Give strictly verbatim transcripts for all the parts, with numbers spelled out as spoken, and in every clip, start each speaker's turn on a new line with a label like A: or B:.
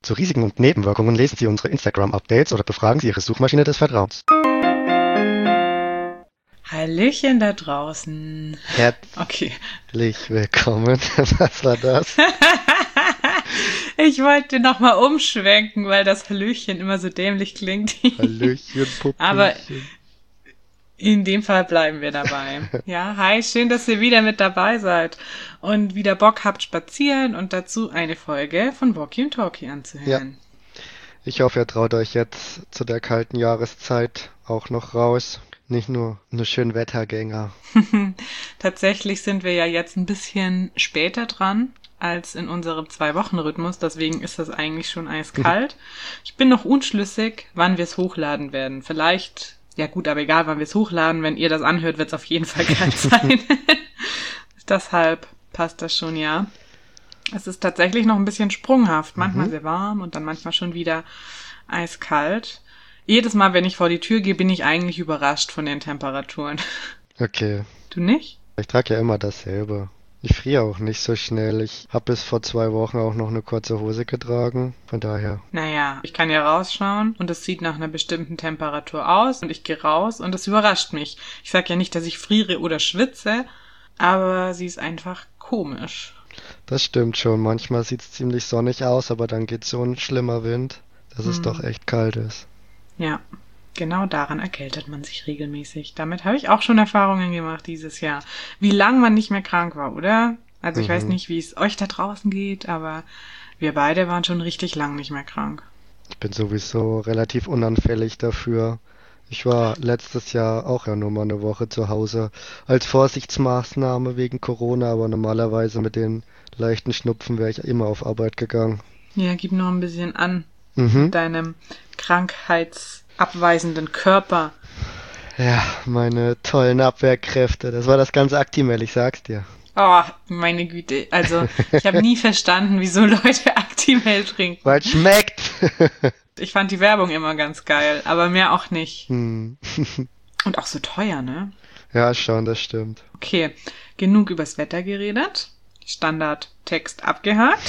A: Zu Risiken und Nebenwirkungen lesen Sie unsere Instagram-Updates oder befragen Sie Ihre Suchmaschine des Vertrauens.
B: Hallöchen da draußen.
A: Herzlich
B: Okay.
A: willkommen. Was war das?
B: Ich wollte nochmal umschwenken, weil das Hallöchen immer so dämlich klingt.
A: Hallöchen, Puppchen.
B: Aber in dem Fall bleiben wir dabei. Ja, hi, schön, dass ihr wieder mit dabei seid und wieder Bock habt, spazieren und dazu eine Folge von Walkie und Talkie anzuhören.
A: Ja. Ich hoffe, ihr traut euch jetzt zu der kalten Jahreszeit auch noch raus. Nicht nur nur schön Wettergänger.
B: Tatsächlich sind wir ja jetzt ein bisschen später dran als in unserem Zwei-Wochen-Rhythmus. Deswegen ist das eigentlich schon eiskalt. Ich bin noch unschlüssig, wann wir es hochladen werden. Vielleicht, ja gut, aber egal, wann wir es hochladen. Wenn ihr das anhört, wird es auf jeden Fall kalt sein. Deshalb passt das schon, ja. Es ist tatsächlich noch ein bisschen sprunghaft. Manchmal mhm. sehr warm und dann manchmal schon wieder eiskalt. Jedes Mal, wenn ich vor die Tür gehe, bin ich eigentlich überrascht von den Temperaturen.
A: Okay.
B: Du nicht?
A: Ich trage ja immer dasselbe. Ich friere auch nicht so schnell. Ich habe bis vor zwei Wochen auch noch eine kurze Hose getragen. Von daher.
B: Naja, ich kann ja rausschauen und es sieht nach einer bestimmten Temperatur aus und ich gehe raus und es überrascht mich. Ich sage ja nicht, dass ich friere oder schwitze, aber sie ist einfach komisch.
A: Das stimmt schon. Manchmal sieht es ziemlich sonnig aus, aber dann geht so ein schlimmer Wind, dass hm. es doch echt kalt ist.
B: Ja, genau daran erkältet man sich regelmäßig. Damit habe ich auch schon Erfahrungen gemacht dieses Jahr. Wie lang man nicht mehr krank war, oder? Also ich mhm. weiß nicht, wie es euch da draußen geht, aber wir beide waren schon richtig lang nicht mehr krank.
A: Ich bin sowieso relativ unanfällig dafür. Ich war letztes Jahr auch ja nur mal eine Woche zu Hause als Vorsichtsmaßnahme wegen Corona, aber normalerweise mit den leichten Schnupfen wäre ich immer auf Arbeit gegangen.
B: Ja, gib noch ein bisschen an.
A: Mhm.
B: Mit deinem krankheitsabweisenden Körper.
A: Ja, meine tollen Abwehrkräfte. Das war das ganze Actimel, ich sag's dir.
B: Oh, meine Güte. Also, ich habe nie verstanden, wieso Leute Actimel trinken.
A: Weil es schmeckt.
B: Ich fand die Werbung immer ganz geil, aber mehr auch nicht.
A: Hm.
B: Und auch so teuer, ne?
A: Ja, schon, das stimmt.
B: Okay, genug übers Wetter geredet. Standardtext abgehakt.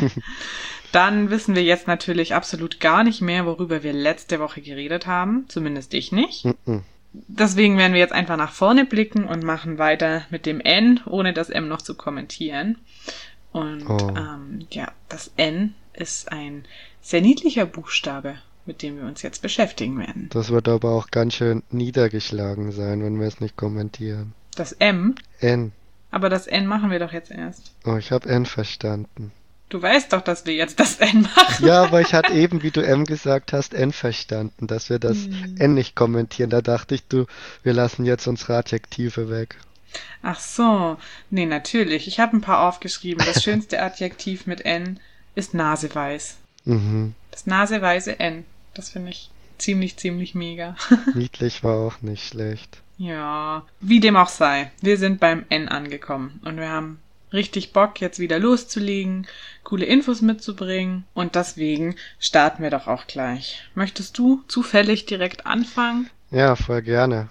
B: Dann wissen wir jetzt natürlich absolut gar nicht mehr, worüber wir letzte Woche geredet haben. Zumindest ich nicht.
A: Mm-mm.
B: Deswegen werden wir jetzt einfach nach vorne blicken und machen weiter mit dem N, ohne das M noch zu kommentieren. Und
A: oh.
B: ähm, ja, das N ist ein sehr niedlicher Buchstabe, mit dem wir uns jetzt beschäftigen werden.
A: Das wird aber auch ganz schön niedergeschlagen sein, wenn wir es nicht kommentieren.
B: Das M?
A: N.
B: Aber das N machen wir doch jetzt erst.
A: Oh, ich habe N verstanden.
B: Du weißt doch, dass wir jetzt das N machen.
A: Ja, aber ich hatte eben, wie du M gesagt hast, N verstanden, dass wir das hm. N nicht kommentieren. Da dachte ich, du, wir lassen jetzt unsere Adjektive weg.
B: Ach so, nee, natürlich. Ich habe ein paar aufgeschrieben. Das schönste Adjektiv mit N ist naseweiß.
A: Mhm.
B: Das naseweiße N. Das finde ich ziemlich, ziemlich mega.
A: Niedlich war auch nicht schlecht.
B: Ja, wie dem auch sei. Wir sind beim N angekommen und wir haben richtig Bock, jetzt wieder loszulegen, coole Infos mitzubringen und deswegen starten wir doch auch gleich. Möchtest du zufällig direkt anfangen?
A: Ja, voll gerne.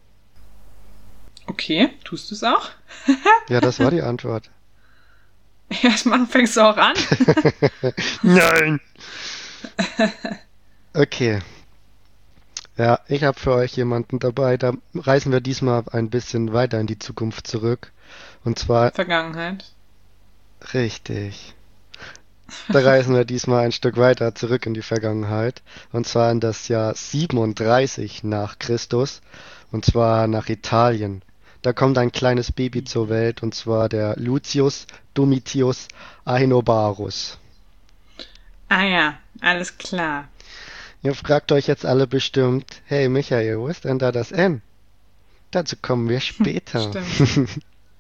B: Okay, tust du es auch?
A: Ja, das war die Antwort.
B: Erstmal fängst du auch an?
A: Nein! Okay. Ja, ich habe für euch jemanden dabei, da reisen wir diesmal ein bisschen weiter in die Zukunft zurück. Und zwar...
B: Vergangenheit.
A: Richtig. Da reisen wir diesmal ein Stück weiter zurück in die Vergangenheit. Und zwar in das Jahr siebenunddreißig nach Christus. Und zwar nach Italien. Da kommt ein kleines Baby zur Welt, und zwar der Lucius Domitius Aenobarus.
B: Ah ja, alles klar.
A: Ihr fragt euch jetzt alle bestimmt, hey Michael, wo ist denn da das N? Dazu kommen wir später.
B: Stimmt.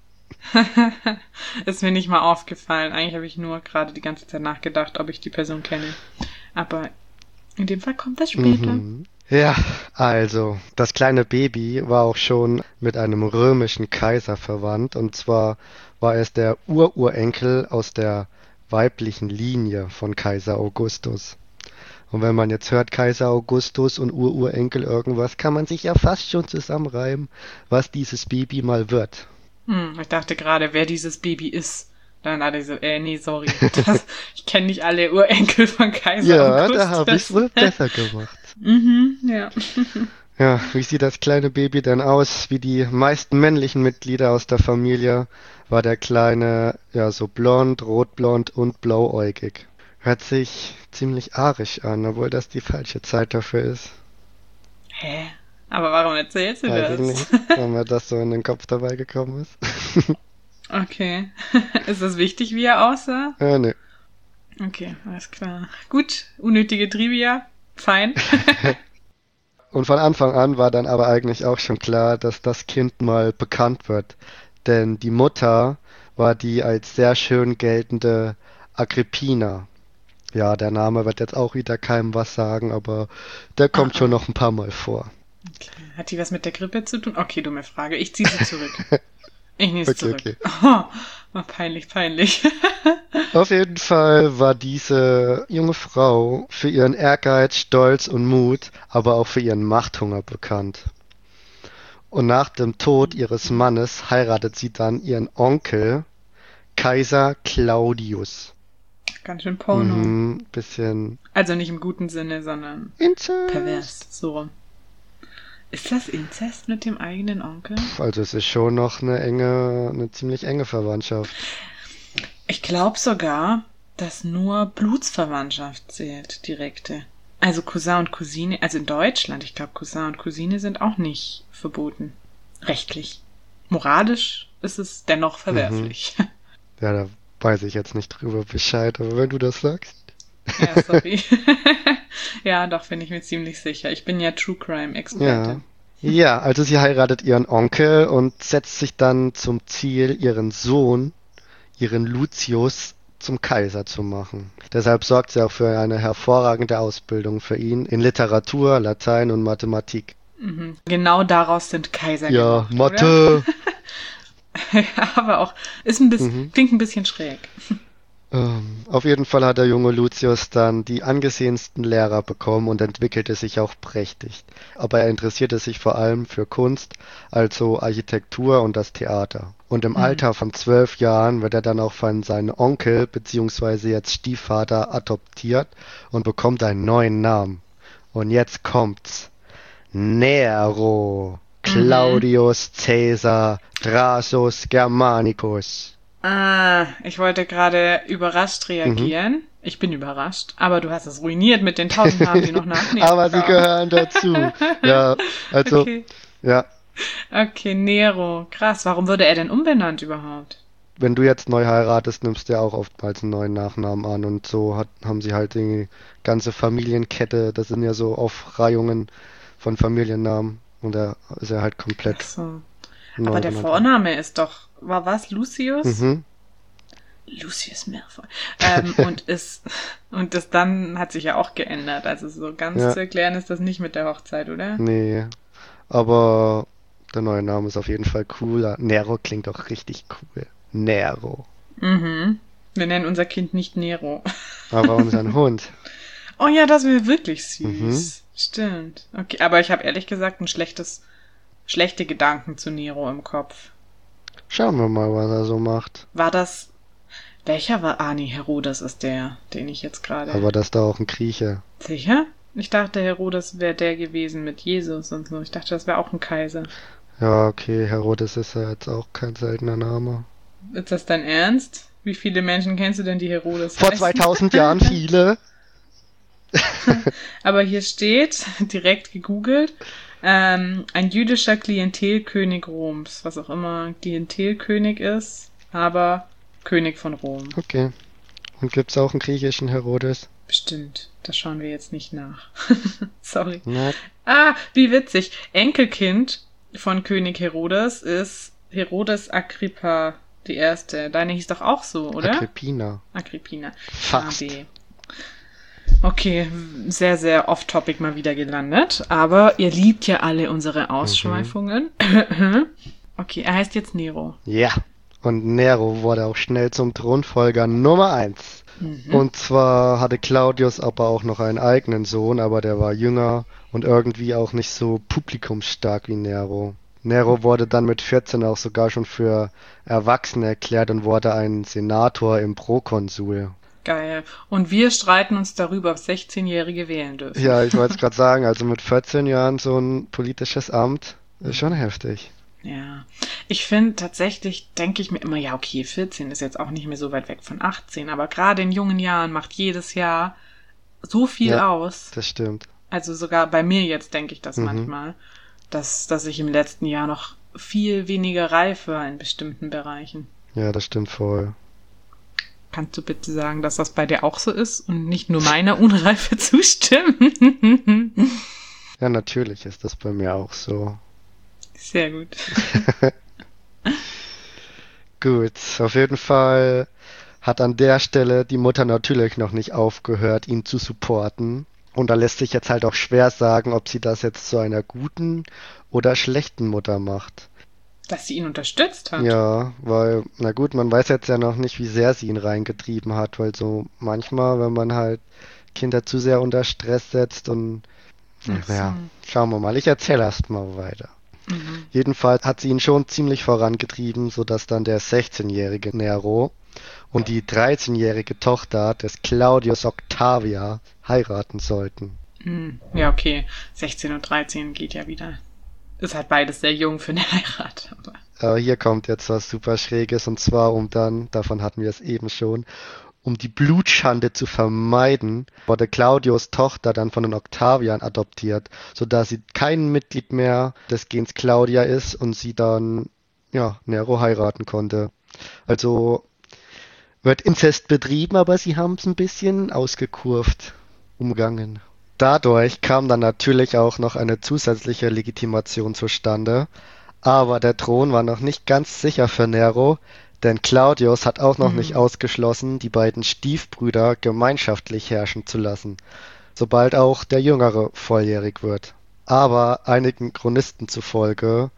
B: Ist mir nicht mal aufgefallen. Eigentlich habe ich nur gerade die ganze Zeit nachgedacht, ob ich die Person kenne. Aber in dem Fall kommt das später.
A: Mhm. Ja, also, das kleine Baby war auch schon mit einem römischen Kaiser verwandt. Und zwar war es der Ururenkel aus der weiblichen Linie von Kaiser Augustus. Und wenn man jetzt hört Kaiser Augustus und Ururenkel irgendwas, kann man sich ja fast schon zusammenreimen, was dieses Baby mal wird.
B: Hm, ich dachte gerade, wer dieses Baby ist. Dann hat er so, äh, nee, sorry. Das, ich kenne nicht alle Urenkel von Kaiser
A: Ja,
B: Augustus.
A: da habe ich es wohl besser gemacht.
B: Mhm, ja.
A: Ja, wie sieht das kleine Baby denn aus? Wie die meisten männlichen Mitglieder aus der Familie war der Kleine ja so blond, rotblond und blauäugig. Hört sich ziemlich arisch an, obwohl das die falsche Zeit dafür ist.
B: Hä? Aber warum erzählst du
A: Weiß
B: das?
A: ich nicht, weil mir das so in den Kopf dabei gekommen ist.
B: Okay. Ist das wichtig, wie er aussah?
A: Ja, ne.
B: Okay, alles klar. Gut, unnötige Trivia. Fein.
A: Und von Anfang an war dann aber eigentlich auch schon klar, dass das Kind mal bekannt wird. Denn die Mutter war die als sehr schön geltende Agrippina. Ja, der Name wird jetzt auch wieder keinem was sagen, aber der kommt
B: Ah,
A: schon
B: ah.
A: noch ein paar Mal vor.
B: Okay. Hat die was mit der Grippe zu tun? Okay, dumme Frage. Ich ziehe sie zurück. Ich nehme es
A: Okay,
B: zurück.
A: okay.
B: Oh, war peinlich, peinlich.
A: Auf jeden Fall war diese junge Frau für ihren Ehrgeiz, Stolz und Mut, aber auch für ihren Machthunger bekannt. Und nach dem Tod ihres Mannes heiratet sie dann ihren Onkel, Kaiser Claudius.
B: Ganz schön Porno.
A: Mhm, bisschen
B: Also nicht im guten Sinne, sondern
A: Inzest.
B: pervers. So rum. Ist das Inzest mit dem eigenen Onkel?
A: Also es ist schon noch eine enge, eine ziemlich enge Verwandtschaft.
B: Ich glaube sogar, dass nur Blutsverwandtschaft zählt, direkte. Also Cousin und Cousine, also in Deutschland, ich glaube Cousin und Cousine sind auch nicht verboten. Rechtlich. Moralisch ist es dennoch verwerflich.
A: Ja, da weiß ich jetzt nicht drüber Bescheid, aber wenn du das sagst.
B: Ja, sorry. Ja, doch, bin ich mir ziemlich sicher. Ich bin ja True Crime Experte.
A: Ja. Ja, also sie heiratet ihren Onkel und setzt sich dann zum Ziel, ihren Sohn, ihren Lucius, zum Kaiser zu machen. Deshalb sorgt sie auch für eine hervorragende Ausbildung für ihn in Literatur, Latein und Mathematik.
B: Mhm. Genau daraus sind Kaiser
A: Ja,
B: gemacht,
A: Mathe.
B: Oder? Ja, aber auch, ist ein bisschen,
A: Mhm.
B: klingt ein bisschen schräg.
A: Ähm, auf jeden Fall hat der junge Lucius dann die angesehensten Lehrer bekommen und entwickelte sich auch prächtig. Aber er interessierte sich vor allem für Kunst, also Architektur und das Theater. Und im
B: Mhm.
A: Alter von zwölf Jahren wird er dann auch von seinem Onkel bzw. jetzt Stiefvater adoptiert und bekommt einen neuen Namen. Und jetzt kommt's. Nero, Claudius Caesar, Drusus Germanicus.
B: Ah, ich wollte gerade überrascht reagieren. Ich bin überrascht, aber du hast es ruiniert mit den tausend Namen, die noch nachnehmen.
A: Aber sie gehören dazu. Ja, also,
B: Okay.
A: ja,
B: Okay, Nero. Krass, warum wurde er denn umbenannt überhaupt?
A: wenn du jetzt neu heiratest, nimmst du ja auch oftmals einen neuen Nachnamen an und so hat, haben sie halt die ganze Familienkette, das sind ja so Aufreihungen von Familiennamen und da ist er halt
B: Ach
A: komplett
B: so.
A: neu
B: Aber der
A: benannt worden.
B: Vorname ist doch, war was? Lucius?
A: Mhm.
B: Lucius Malfoy. Ähm, und ist, und das dann hat sich ja auch geändert. Also so ganz
A: Ja.
B: zu erklären ist das nicht mit der Hochzeit, oder?
A: Nee, aber der neue Name ist auf jeden Fall cooler. Nero klingt auch richtig cool. Nero.
B: Mhm. Wir nennen unser Kind nicht Nero.
A: Aber unseren Hund.
B: Oh ja, das wäre wirklich süß.
A: Mhm.
B: Stimmt. Okay, aber ich habe ehrlich gesagt ein schlechtes, schlechte Gedanken zu Nero im Kopf.
A: Schauen wir mal, was er so macht.
B: War das, welcher war, ah nee, Herodes ist der, den ich jetzt gerade,
A: Aber das ist da auch ein Grieche.
B: sicher? Ich dachte, Herodes wäre der gewesen mit Jesus und so. Ich dachte, das wäre auch ein Kaiser.
A: Ja, okay, Herodes ist ja jetzt auch kein seltener Name.
B: Ist das dein Ernst? Wie viele Menschen kennst du denn, die Herodes
A: Vor
B: heißen?
A: zweitausend Jahren viele.
B: Aber hier steht, direkt gegoogelt, ähm, ein jüdischer Klientelkönig Roms, was auch immer Klientelkönig ist, aber König von Rom.
A: Okay. Und gibt's auch einen griechischen Herodes?
B: Bestimmt. Das schauen wir jetzt nicht nach. Sorry.
A: Na,
B: Ah, wie witzig. Enkelkind von König Herodes ist Herodes Agrippa die erste. Deine hieß doch auch so, oder?
A: Agrippina.
B: Agrippina.
A: Fast.
B: A B. Okay, sehr, sehr off-topic mal wieder gelandet. Aber ihr liebt ja alle unsere Ausschweifungen. Okay, er heißt jetzt Nero.
A: Ja. Und Nero wurde auch schnell zum Thronfolger Nummer eins.
B: Mhm.
A: Und zwar hatte Claudius aber auch noch einen eigenen Sohn, aber der war jünger und irgendwie auch nicht so publikumsstark wie Nero. Nero wurde dann mit vierzehn auch sogar schon für erwachsen erklärt und wurde ein Senator im Prokonsul.
B: Geil. Und wir streiten uns darüber, ob sechzehnjährige wählen dürfen.
A: Ja, ich wollte es gerade sagen, also mit vierzehn Jahren so ein politisches Amt ist schon
B: Mhm.
A: heftig.
B: Ja. Ich finde tatsächlich, denke ich mir immer, ja, okay, vierzehn ist jetzt auch nicht mehr so weit weg von achtzehn, aber gerade in jungen Jahren macht jedes Jahr so viel
A: Ja,
B: aus.
A: das stimmt.
B: Also sogar bei mir jetzt denke ich das
A: Mhm.
B: manchmal, dass, dass ich im letzten Jahr noch viel weniger reif war in bestimmten Bereichen.
A: Ja, das stimmt voll.
B: Kannst du bitte sagen, dass das bei dir auch so ist und nicht nur meiner Unreife zustimmen?
A: Ja, natürlich ist das bei mir auch so.
B: Sehr gut.
A: Gut, auf jeden Fall hat an der Stelle die Mutter natürlich noch nicht aufgehört, ihn zu supporten. Und da lässt sich jetzt halt auch schwer sagen, ob sie das jetzt zu einer guten oder schlechten Mutter macht.
B: Dass sie ihn unterstützt hat.
A: Ja, weil, na gut, man weiß jetzt ja noch nicht, wie sehr sie ihn reingetrieben hat, weil so manchmal, wenn man halt Kinder zu sehr unter Stress setzt und,
B: Ach so.
A: naja, schauen wir mal, ich erzähle erst mal weiter.
B: Mhm.
A: Jedenfalls hat sie ihn schon ziemlich vorangetrieben, sodass dann der sechzehnjährige Nero und die dreizehnjährige Tochter des Claudius Octavia heiraten sollten.
B: Hm. Ja, okay. sechzehn und dreizehn geht ja wieder. Ist halt beides sehr jung für eine Heirat. Aber
A: Aber hier kommt jetzt was super Schräges und zwar um dann, davon hatten wir es eben schon, um die Blutschande zu vermeiden, wurde Claudius Tochter dann von den Octavian adoptiert, sodass sie kein Mitglied mehr des Gens Claudia ist und sie dann, ja, Nero heiraten konnte. Also wird Inzest betrieben, aber sie haben es ein bisschen ausgekurvt, umgangen. Dadurch kam dann natürlich auch noch eine zusätzliche Legitimation zustande, aber der Thron war noch nicht ganz sicher für Nero, denn Claudius hat auch noch nicht
B: hm.
A: ausgeschlossen, die beiden Stiefbrüder gemeinschaftlich herrschen zu lassen, sobald auch der Jüngere volljährig wird. Aber einigen Chronisten zufolge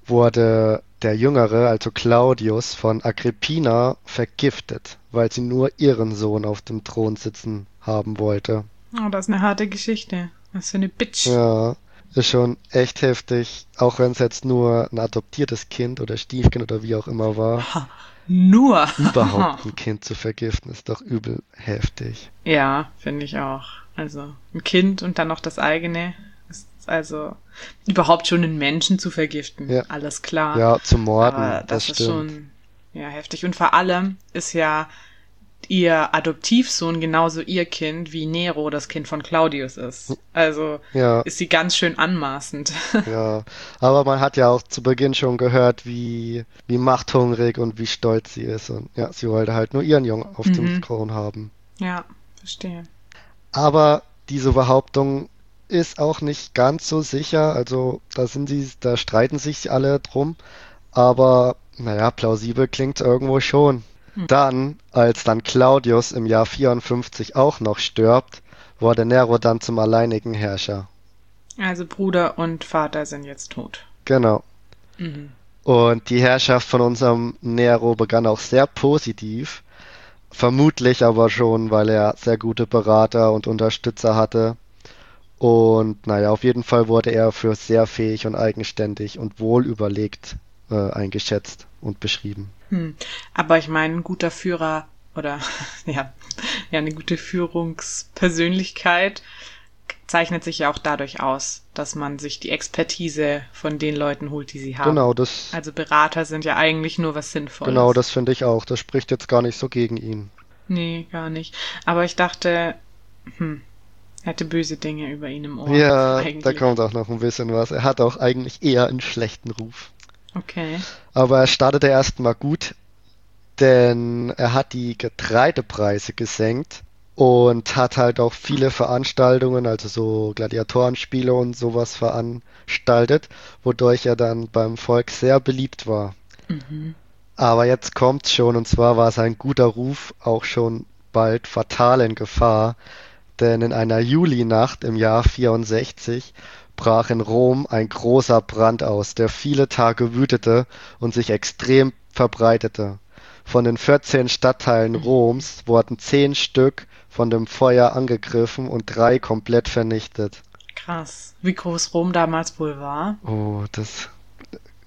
A: wurde der Jüngere, also Claudius, von Agrippina vergiftet, weil sie nur ihren Sohn auf dem Thron sitzen haben wollte.
B: Oh, das ist eine harte Geschichte. Was für eine Bitch.
A: Ja, ist schon echt heftig, auch wenn es jetzt nur ein adoptiertes Kind oder Stiefkind oder wie auch immer war.
B: Ha, nur.
A: Überhaupt ein Kind zu vergiften, ist doch übel heftig.
B: Ja, finde ich auch. Also ein Kind und dann noch das eigene. Ist also überhaupt schon einen Menschen zu vergiften.
A: Ja,
B: Alles klar.
A: ja, zu morden,
B: Aber
A: das
B: das ist
A: stimmt.
B: schon ja heftig. Und vor allem ist ja ihr Adoptivsohn genauso ihr Kind, wie Nero das Kind von Claudius ist. Also
A: Ja,
B: ist sie ganz schön anmaßend.
A: ja. Aber man hat ja auch zu Beginn schon gehört, wie, wie machthungrig und wie stolz sie ist. Und ja, sie wollte halt nur ihren Jungen auf dem
B: Mhm.
A: Thron haben.
B: Ja, verstehe.
A: Aber diese Behauptung ist auch nicht ganz so sicher. Also da sind sie, da streiten sich alle drum. Aber naja, plausibel klingt irgendwo schon. Dann, als dann Claudius im Jahr vierundfünfzig auch noch stirbt, wurde Nero dann zum alleinigen Herrscher.
B: Also Bruder und Vater sind jetzt tot.
A: Genau.
B: Mhm.
A: Und die Herrschaft von unserem Nero begann auch sehr positiv. Vermutlich aber schon, weil er sehr gute Berater und Unterstützer hatte. Und naja, auf jeden Fall wurde er für sehr fähig und eigenständig und wohlüberlegt äh, eingeschätzt und beschrieben.
B: Hm. Aber ich meine, ein guter Führer oder ja, ja, eine gute Führungspersönlichkeit zeichnet sich ja auch dadurch aus, dass man sich die Expertise von den Leuten holt, die sie haben.
A: Genau, das,
B: Also Berater sind ja eigentlich nur was Sinnvolles.
A: genau, das finde ich auch. Das spricht jetzt gar nicht so gegen ihn.
B: Nee, gar nicht. Aber ich dachte, hm, er hatte böse Dinge über ihn im Ohr.
A: Ja, da
B: Eigentlich.
A: kommt auch noch ein bisschen was. Er hat auch eigentlich eher einen schlechten Ruf.
B: Okay.
A: Aber er startete erstmal gut, denn er hat die Getreidepreise gesenkt und hat halt auch viele Veranstaltungen, also so Gladiatorenspiele und sowas veranstaltet, wodurch er dann beim Volk sehr beliebt war.
B: Mhm.
A: Aber jetzt kommt's schon, und zwar war sein guter Ruf auch schon bald fatal in Gefahr, denn in einer Julinacht im Jahr vierundsechzig brach in Rom ein großer Brand aus, der viele Tage wütete und sich extrem verbreitete. Von den vierzehn Stadtteilen Roms wurden zehn Stück von dem Feuer angegriffen und drei komplett vernichtet.
B: Krass. Wie groß Rom damals wohl war?
A: Oh, das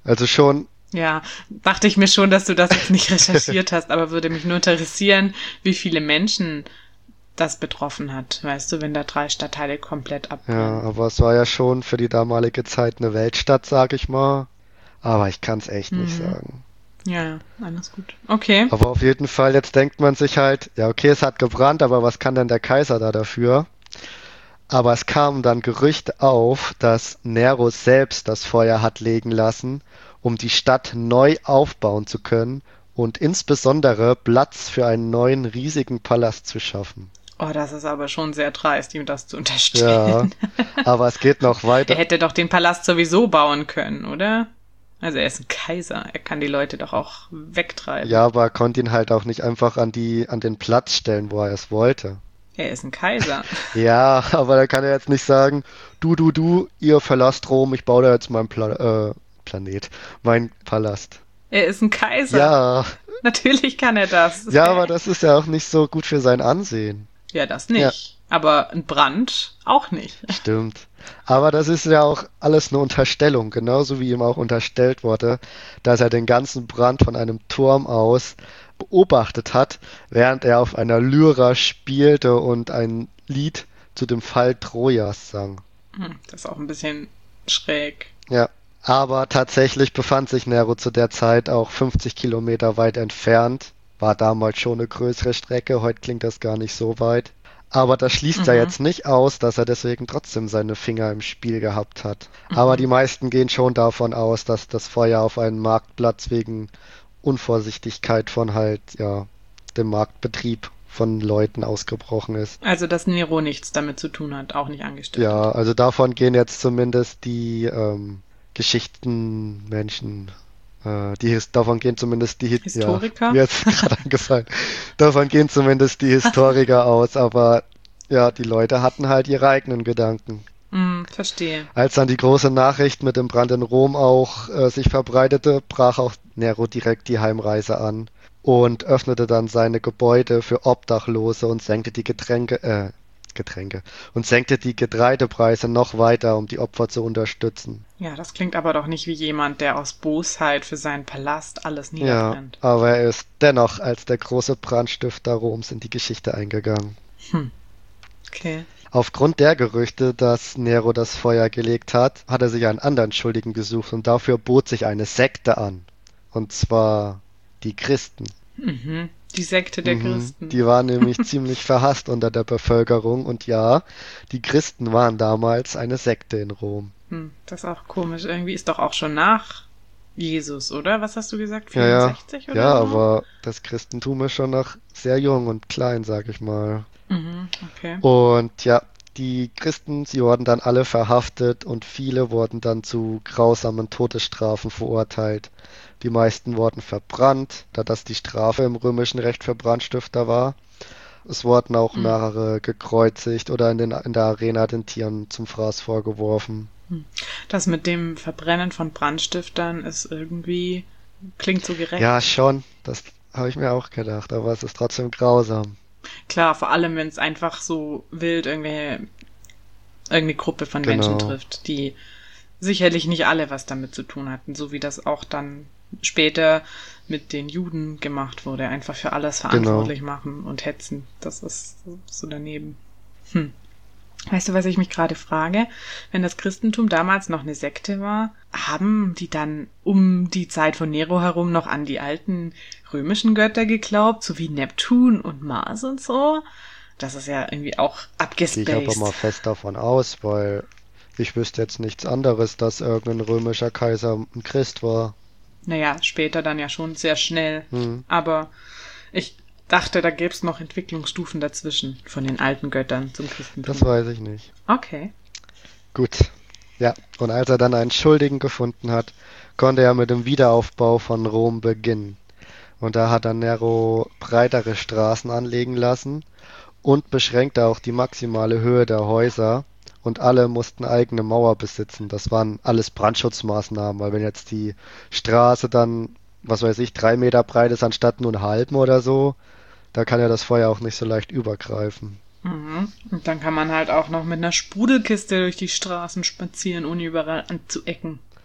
A: Also schon,
B: Ja, dachte ich mir schon, dass du das jetzt nicht recherchiert hast, aber würde mich nur interessieren, wie viele Menschen das betroffen hat, weißt du, wenn da drei Stadtteile komplett
A: ja,
B: abbrennen.
A: aber es war ja schon für die damalige Zeit eine Weltstadt, sag ich mal. Aber ich kann's echt nicht
B: Mhm.
A: sagen.
B: Ja, ja, alles gut. Okay.
A: Aber auf jeden Fall, jetzt denkt man sich halt, ja, okay, es hat gebrannt, aber was kann denn der Kaiser da dafür? Aber es kamen dann Gerüchte auf, dass Nero selbst das Feuer hat legen lassen, um die Stadt neu aufbauen zu können und insbesondere Platz für einen neuen riesigen Palast zu schaffen.
B: Oh, das ist aber schon sehr dreist, ihm das zu
A: Ja,
B: unterstellen.
A: aber es geht noch
B: Er
A: weiter.
B: hätte doch den Palast sowieso bauen können, oder? Also er ist ein Kaiser, er kann die Leute doch auch wegtreiben.
A: Ja, aber er konnte ihn halt auch nicht einfach an die, an den Platz stellen, wo er es wollte.
B: Er ist ein Kaiser.
A: Ja, aber da kann er jetzt nicht sagen, du, du, du, ihr verlasst Rom, ich baue da jetzt meinen Pla äh, Planet, mein Palast.
B: Er ist ein Kaiser.
A: Ja,
B: Natürlich kann er das.
A: ja, aber das ist ja auch nicht so gut für sein Ansehen.
B: Ja, das
A: Ja,
B: nicht. Aber ein Brand auch nicht.
A: stimmt. Aber das ist ja auch alles eine Unterstellung, genauso wie ihm auch unterstellt wurde, dass er den ganzen Brand von einem Turm aus beobachtet hat, während er auf einer Lyra spielte und ein Lied zu dem Fall Trojas sang.
B: Hm, das ist auch ein bisschen schräg.
A: Ja, aber tatsächlich befand sich Nero zu der Zeit auch fünfzig Kilometer weit entfernt. War damals schon eine größere Strecke, heute klingt das gar nicht so weit. Aber das schließt ja
B: Mhm,
A: jetzt nicht aus, dass er deswegen trotzdem seine Finger im Spiel gehabt hat. Aber
B: mhm.
A: die meisten gehen schon davon aus, dass das Feuer auf einen Marktplatz wegen Unvorsichtigkeit von halt, ja, dem Marktbetrieb von Leuten ausgebrochen ist.
B: Also, dass Nero nichts damit zu tun hat, auch nicht angestiftet.
A: Ja, also davon gehen jetzt zumindest die ähm, Geschichtenmenschen, äh, die His davon gehen zumindest die, Hi- ja,
B: Historiker?
A: mir ist gerade eingefallen, davon gehen zumindest die Historiker aus, aber ja, die Leute hatten halt ihre eigenen Gedanken.
B: Hm, verstehe.
A: Als dann die große Nachricht mit dem Brand in Rom auch äh, sich verbreitete, brach auch Nero direkt die Heimreise an und öffnete dann seine Gebäude für Obdachlose und senkte die Getränke, äh, Getränke und senkte die Getreidepreise noch weiter, um die Opfer zu unterstützen.
B: Ja, das klingt aber doch nicht wie jemand, der aus Bosheit für seinen Palast alles
A: Ja,
B: niederbrennt.
A: aber er ist dennoch als der große Brandstifter Roms in die Geschichte eingegangen.
B: Hm, okay.
A: Aufgrund der Gerüchte, dass Nero das Feuer gelegt hat, hat er sich einen anderen Schuldigen gesucht und dafür bot sich eine Sekte an. Und zwar die Christen.
B: Mhm. Die Sekte der
A: Mhm.
B: Christen.
A: Die waren nämlich ziemlich verhasst unter der Bevölkerung und ja, die Christen waren damals eine Sekte in Rom.
B: Hm, das ist auch komisch. Irgendwie ist doch auch schon nach Jesus, oder? Was hast du gesagt?
A: Ja, ja,
B: vierundsechzig oder
A: ja,
B: so?
A: aber das Christentum ist schon noch sehr jung und klein, sag ich mal.
B: Mhm, okay.
A: Und ja, die Christen, sie wurden dann alle verhaftet und viele wurden dann zu grausamen Todesstrafen verurteilt. Die meisten wurden verbrannt, da das die Strafe im römischen Recht für Brandstifter war. Es wurden auch
B: Hm,
A: mehrere gekreuzigt oder in, den, in der Arena den Tieren zum Fraß vorgeworfen.
B: hm. Das mit dem Verbrennen von Brandstiftern ist irgendwie, klingt so
A: Ja,
B: gerecht.
A: schon, das habe ich mir auch gedacht, aber es ist trotzdem grausam.
B: Klar, vor allem, wenn es einfach so wild irgendwelche, irgendeine Gruppe von Menschen
A: Genau,
B: trifft, die sicherlich nicht alle was damit zu tun hatten, so wie das auch dann später mit den Juden gemacht wurde. Einfach für alles
A: genau.
B: verantwortlich machen und hetzen. Das ist so daneben. Hm. Weißt du, was ich mich gerade frage? Wenn das Christentum damals noch eine Sekte war, haben die dann um die Zeit von Nero herum noch an die alten römischen Götter geglaubt, so wie Neptun und Mars und so? Das ist ja irgendwie auch
A: Gehe ich aber mal
B: abgespaced.
A: fest davon aus, weil ich wüsste jetzt nichts anderes, dass irgendein römischer Kaiser ein Christ war.
B: Naja, später dann ja schon sehr schnell.
A: Hm,
B: Aber ich dachte, da gäbe es noch Entwicklungsstufen dazwischen von den alten Göttern zum
A: das
B: Christentum.
A: weiß ich nicht.
B: Okay.
A: Gut. Ja, und als er dann einen Schuldigen gefunden hat, konnte er mit dem Wiederaufbau von Rom beginnen. Und da hat dann Nero breitere Straßen anlegen lassen und beschränkte auch die maximale Höhe der Häuser. Und alle mussten eigene Mauer besitzen. Das waren alles Brandschutzmaßnahmen, weil wenn jetzt die Straße dann, was weiß ich, drei Meter breit ist anstatt nur einen halben oder so, da kann ja das Feuer auch nicht so leicht übergreifen.
B: Mhm. Und dann kann man halt auch noch mit einer Sprudelkiste durch die Straßen spazieren, ohne überall anzuecken.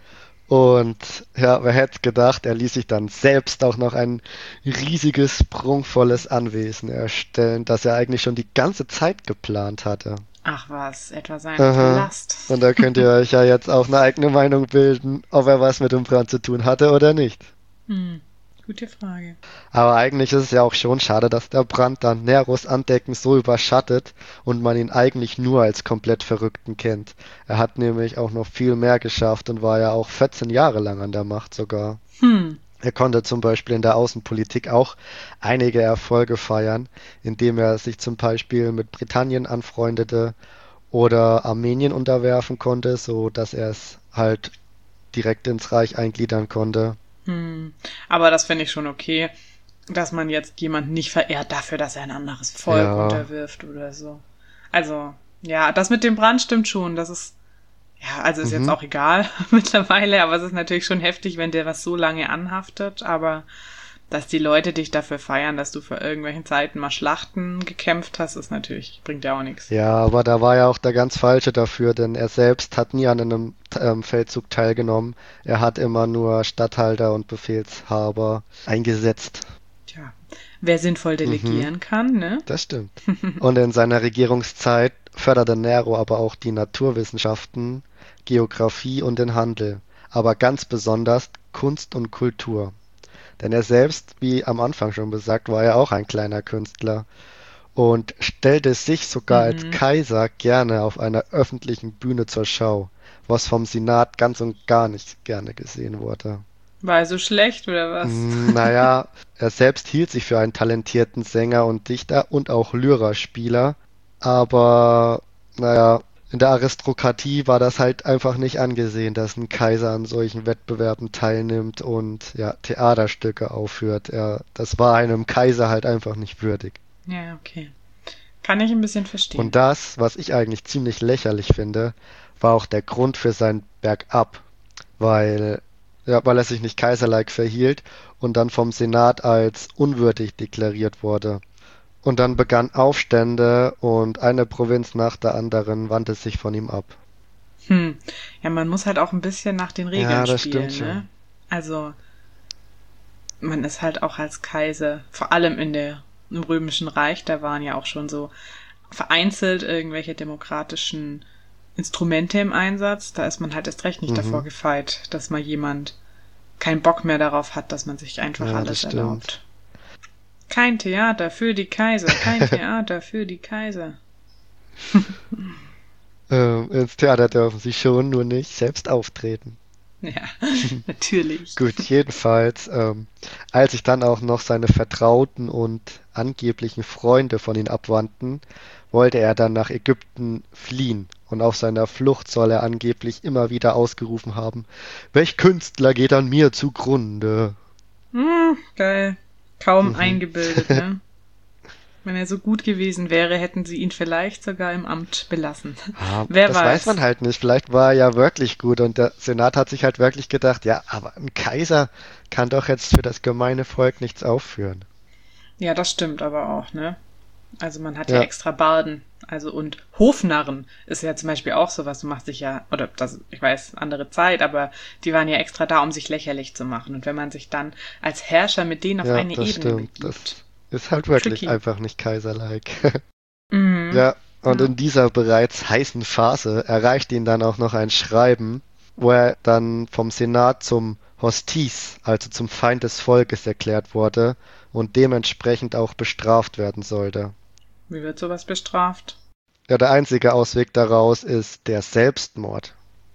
A: Und ja, wer hätte gedacht, er ließ sich dann selbst auch noch ein riesiges, prunkvolles Anwesen erstellen, das er eigentlich schon die ganze Zeit geplant hatte.
B: Ach was, etwa seinen
A: Aha.
B: Palast.
A: Und da könnt ihr euch ja jetzt auch eine eigene Meinung bilden, ob er was mit dem Brand zu tun hatte oder nicht.
B: Hm, gute Frage.
A: Aber eigentlich ist es ja auch schon schade, dass der Brand dann Neros Andenken so überschattet und man ihn eigentlich nur als komplett Verrückten kennt. Er hat nämlich auch noch viel mehr geschafft und war ja auch vierzehn Jahre lang an der Macht sogar.
B: Hm,
A: Er konnte zum Beispiel in der Außenpolitik auch einige Erfolge feiern, indem er sich zum Beispiel mit Britannien anfreundete oder Armenien unterwerfen konnte, so dass er es halt direkt ins Reich eingliedern konnte.
B: hm. Aber das finde ich schon okay, dass man jetzt jemanden nicht verehrt dafür, dass er ein anderes Volk
A: Ja,
B: unterwirft oder so. Also, ja, das mit dem Brand stimmt schon. Das ist, ja, also ist jetzt
A: mhm.
B: auch egal mittlerweile, aber es ist natürlich schon heftig, wenn dir was so lange anhaftet. Aber dass die Leute dich dafür feiern, dass du vor irgendwelchen Zeiten mal Schlachten gekämpft hast, ist natürlich, bringt ja auch nichts.
A: Ja, aber da war ja auch der ganz Falsche dafür, denn er selbst hat nie an einem ähm, Feldzug teilgenommen. Er hat immer nur Statthalter und Befehlshaber eingesetzt.
B: Tja, wer sinnvoll
A: Mhm,
B: delegieren kann, ne?
A: das stimmt. Und in seiner Regierungszeit förderte Nero aber auch die Naturwissenschaften, Geographie und den Handel, aber ganz besonders Kunst und Kultur. Denn er selbst, wie am Anfang schon besagt, war ja auch ein kleiner Künstler und stellte sich sogar als
B: Mhm.
A: Kaiser gerne auf einer öffentlichen Bühne zur Schau, was vom Senat ganz und gar nicht gerne gesehen wurde.
B: War er so schlecht oder was?
A: Hm, Naja, er selbst hielt sich für einen talentierten Sänger und Dichter und auch Lyrerspieler, aber naja, in der Aristokratie war das halt einfach nicht angesehen, dass ein Kaiser an solchen Wettbewerben teilnimmt und ja, Theaterstücke aufführt. Ja, das war einem Kaiser halt einfach nicht würdig.
B: Ja, okay. Kann ich ein bisschen verstehen.
A: Und das, was ich eigentlich ziemlich lächerlich finde, war auch der Grund für sein Bergab, weil, ja, weil er sich nicht kaiserlike verhielt und dann vom Senat als unwürdig deklariert wurde. Und dann begannen Aufstände und eine Provinz nach der anderen wandte sich von ihm ab.
B: Hm. Ja, man muss halt auch ein bisschen nach den Regeln
A: Ja, das stimmt
B: spielen, ne?
A: schon.
B: Also, man ist halt auch als Kaiser, vor allem in der, im Römischen Reich, da waren ja auch schon so vereinzelt irgendwelche demokratischen Instrumente im Einsatz. Da ist man halt erst recht nicht davor
A: Mhm.
B: gefeit, dass mal jemand keinen Bock mehr darauf hat, dass man sich einfach
A: Ja, das
B: alles
A: stimmt.
B: erlaubt. Kein Theater für die Kaiser, kein Theater für die Kaiser.
A: Ähm, ins Theater dürfen sie schon, nur nicht selbst auftreten.
B: Ja, natürlich.
A: Gut, jedenfalls, ähm, als sich dann auch noch seine Vertrauten und angeblichen Freunde von ihm abwandten, wollte er dann nach Ägypten fliehen. Und auf seiner Flucht soll er angeblich immer wieder ausgerufen haben, welch Künstler geht an mir zugrunde?
B: Hm, geil. Kaum
A: Mhm.
B: eingebildet, ne? Wenn er so gut gewesen wäre, hätten sie ihn vielleicht sogar im Amt belassen.
A: Ah,
B: Wer
A: das weiß man
B: weiß.
A: halt nicht. Vielleicht war er ja wirklich gut und der Senat hat sich halt wirklich gedacht, ja, aber ein Kaiser kann doch jetzt für das gemeine Volk nichts aufführen.
B: Ja, das stimmt aber auch, ne? Also man hat ja
A: Ja,
B: extra Barden. Also und Hofnarren ist ja zum Beispiel auch sowas. Du machst dich ja, oder das, ich weiß, andere Zeit, aber die waren ja extra da, um sich lächerlich zu machen. Und wenn man sich dann als Herrscher mit denen auf
A: ja,
B: eine
A: das
B: Ebene
A: stimmt.
B: begibt,
A: Das ist halt wirklich
B: tricky.
A: einfach nicht kaiserlike.
B: Mhm.
A: Ja, und
B: Ja.
A: in dieser bereits heißen Phase erreicht ihn dann auch noch ein Schreiben, wo er dann vom Senat zum Hostis, also zum Feind des Volkes, erklärt wurde und dementsprechend auch bestraft werden sollte.
B: Wie wird sowas bestraft?
A: Ja, der einzige Ausweg daraus ist der Selbstmord.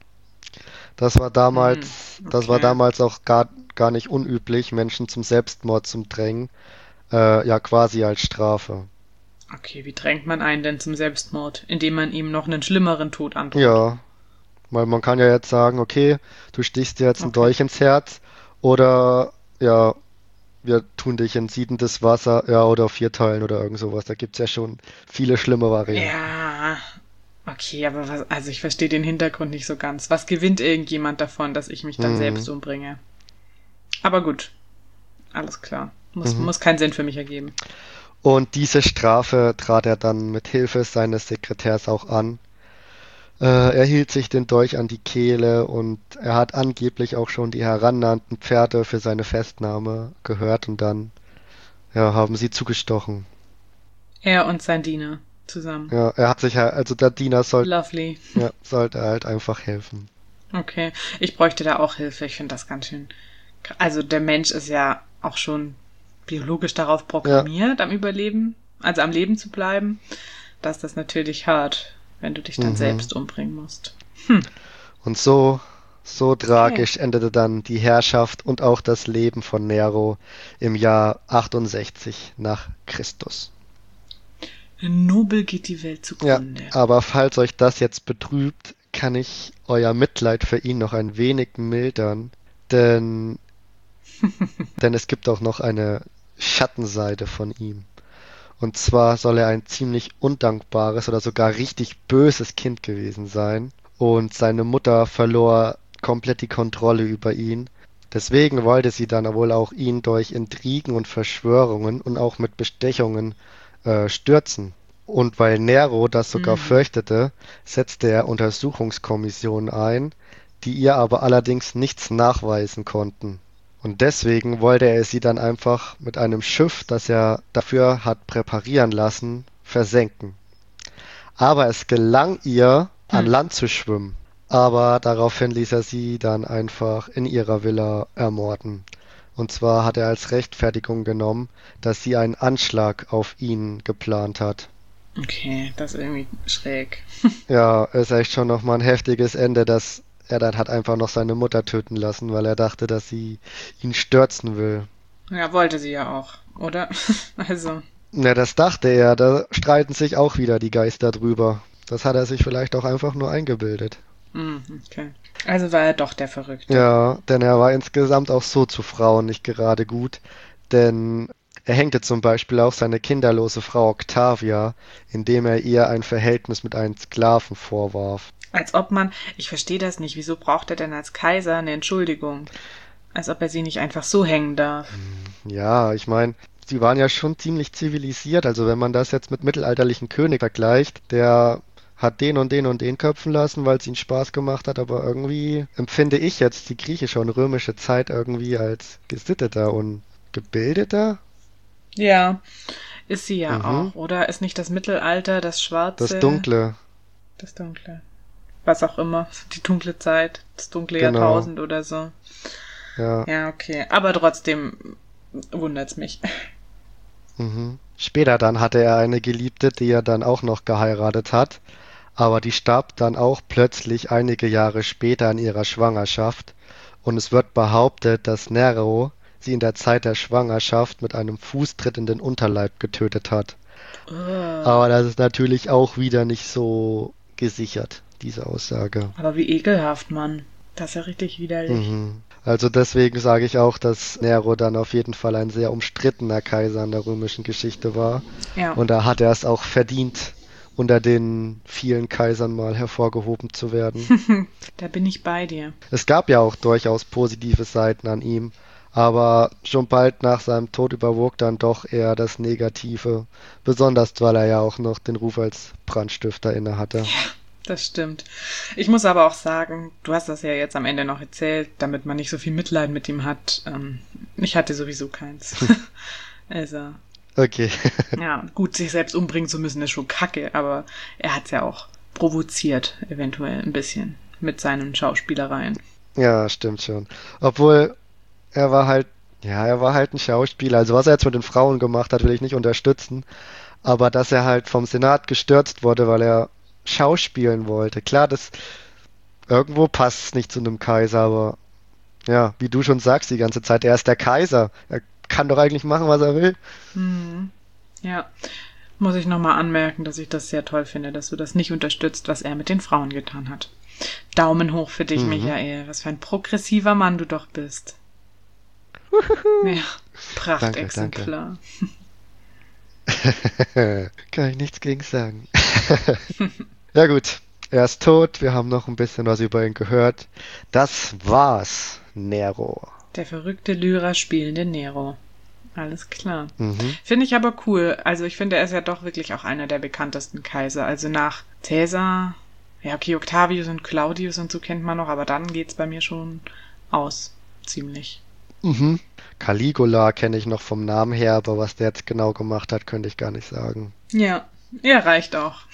A: Das war
B: Hm,
A: damals, das war
B: okay.
A: damals auch gar, gar nicht unüblich, Menschen zum Selbstmord zu drängen, äh, ja quasi als Strafe.
B: Okay, wie drängt man einen denn zum Selbstmord? Indem man ihm noch einen schlimmeren Tod androht.
A: Ja, weil man kann ja jetzt sagen, okay, du stichst dir jetzt ein
B: Okay.
A: Dolch ins Herz oder ja, wir tun dich in siedendes Wasser, ja, oder vierteilen oder irgend sowas. Da gibt's ja schon viele schlimme Varianten.
B: Ja, okay, aber was, also ich verstehe den Hintergrund nicht so ganz. Was gewinnt irgendjemand davon, dass ich mich dann
A: Hm,
B: selbst umbringe? Aber gut, alles klar. Muss,
A: mhm.
B: muss keinen Sinn für mich ergeben.
A: Und diese Strafe trat er dann mit Hilfe seines Sekretärs auch an. Äh, er hielt sich den Dolch an die Kehle und er hat angeblich auch schon die herannahenden Pferde für seine Festnahme gehört und dann, ja, haben sie zugestochen.
B: Er und sein Diener zusammen.
A: Ja, er hat sich halt, also der Diener soll,
B: Lovely.
A: ja, sollte halt einfach helfen.
B: Okay. Ich bräuchte da auch Hilfe. Ich finde das ganz schön. kr- Also der Mensch ist ja auch schon biologisch darauf
A: Ja,
B: programmiert, am Überleben, also am Leben zu bleiben. Das ist das natürlich hart, wenn du dich dann
A: mhm.
B: selbst umbringen musst.
A: Und so, so
B: Okay.
A: tragisch endete dann die Herrschaft und auch das Leben von Nero im Jahr achtundsechzig nach Christus.
B: Nobel geht die Welt
A: Ja,
B: zugrunde.
A: aber falls euch das jetzt betrübt, kann ich euer Mitleid für ihn noch ein wenig mildern, denn, denn es gibt auch noch eine Schattenseite von ihm. Und zwar soll er ein ziemlich undankbares oder sogar richtig böses Kind gewesen sein. Und seine Mutter verlor komplett die Kontrolle über ihn. Deswegen wollte sie dann wohl auch ihn durch Intrigen und Verschwörungen und auch mit Bestechungen äh, stürzen. Und weil Nero das sogar
B: Mhm.
A: fürchtete, setzte er Untersuchungskommissionen ein, die ihr aber allerdings nichts nachweisen konnten. Und deswegen wollte er sie dann einfach mit einem Schiff, das er dafür hat präparieren lassen, versenken. Aber es gelang ihr, an
B: Hm.
A: Land zu schwimmen. Aber daraufhin ließ er sie dann einfach in ihrer Villa ermorden. Und zwar hat er als Rechtfertigung genommen, dass sie einen Anschlag auf ihn geplant hat.
B: Okay, das ist irgendwie schräg.
A: Ja, ist echt schon nochmal ein heftiges Ende, dass er dann hat einfach noch seine Mutter töten lassen, weil er dachte, dass sie ihn stürzen will.
B: Ja, wollte sie ja auch, oder? Also,
A: Na, das dachte er, da streiten sich auch wieder die Geister drüber. Das hat er sich vielleicht auch einfach nur eingebildet.
B: mm, okay. Also war er doch der Verrückte.
A: Ja, denn er war insgesamt auch so zu Frauen nicht gerade gut, denn er hängte zum Beispiel auch seine kinderlose Frau Octavia, indem er ihr ein Verhältnis mit einem Sklaven vorwarf.
B: Als ob man, ich verstehe das nicht, wieso braucht er denn als Kaiser eine Entschuldigung? Als ob er sie nicht einfach so hängen darf.
A: Ja, ich meine, sie waren ja schon ziemlich zivilisiert, also wenn man das jetzt mit mittelalterlichen König vergleicht, der hat den und den und den köpfen lassen, weil es ihm Spaß gemacht hat, aber irgendwie empfinde ich jetzt die griechische und römische Zeit irgendwie als gesitteter und gebildeter.
B: Ja, ist sie ja
A: Mhm.
B: auch, oder? Ist nicht das Mittelalter das
A: Das
B: Schwarze,
A: Dunkle,
B: das Dunkle? Was auch immer, die dunkle Zeit, das dunkle
A: genau.
B: Jahrtausend oder so.
A: Ja.
B: Ja, okay. Aber trotzdem wundert's mich.
A: Mhm. Später dann hatte er eine Geliebte, die er dann auch noch geheiratet hat, aber die starb dann auch plötzlich einige Jahre später in ihrer Schwangerschaft und es wird behauptet, dass Nero sie in der Zeit der Schwangerschaft mit einem Fußtritt in den Unterleib getötet hat.
B: Ugh.
A: Aber das ist natürlich auch wieder nicht so gesichert, diese Aussage.
B: Aber wie ekelhaft, Mann. Das ist ja richtig widerlich.
A: Mhm. Also deswegen sage ich auch, dass Nero dann auf jeden Fall ein sehr umstrittener Kaiser in der römischen Geschichte war.
B: Ja,
A: Und da hat er es auch verdient, unter den vielen Kaisern mal hervorgehoben zu werden.
B: da bin ich bei dir.
A: Es gab ja auch durchaus positive Seiten an ihm, aber schon bald nach seinem Tod überwog dann doch eher das Negative, besonders weil er ja auch noch den Ruf als Brandstifter innehatte.
B: Das stimmt. Ich muss aber auch sagen, du hast das ja jetzt am Ende noch erzählt, damit man nicht so viel Mitleid mit ihm hat. Ähm, ich hatte sowieso keins. also,
A: Okay.
B: ja, gut, sich selbst umbringen zu müssen, ist schon kacke, aber er hat's ja auch provoziert, eventuell ein bisschen, mit seinen Schauspielereien.
A: Ja, stimmt schon. Obwohl, er war halt, ja, er war halt ein Schauspieler. Also was er jetzt mit den Frauen gemacht hat, will ich nicht unterstützen. Aber dass er halt vom Senat gestürzt wurde, weil er schauspielen wollte. Klar, das irgendwo passt es nicht zu einem Kaiser, aber ja, wie du schon sagst die ganze Zeit, er ist der Kaiser. Er kann doch eigentlich machen, was er will.
B: Hm, ja, muss ich nochmal anmerken, dass ich das sehr toll finde, dass du das nicht unterstützt, was er mit den Frauen getan hat. Daumen hoch für dich,
A: Mhm.
B: Michael. Was für ein progressiver Mann du doch bist. Ja,
A: Danke, danke.
B: Prachtexemplar.
A: Kann ich nichts gegen sagen. Ja gut, er ist tot. Wir haben noch ein bisschen was über ihn gehört. Das war's, Nero.
B: Der verrückte Lyra spielende Nero. Alles klar.
A: Mhm.
B: Finde ich aber cool. Also ich finde, er ist ja doch wirklich auch einer der bekanntesten Kaiser. Also nach Caesar, Ja, okay, Octavius und Claudius und so kennt man noch, aber dann geht's bei mir schon aus. Ziemlich.
A: Mhm. Caligula kenne ich noch vom Namen her, aber was der jetzt genau gemacht hat, könnte ich gar nicht sagen.
B: Ja, ja, reicht auch.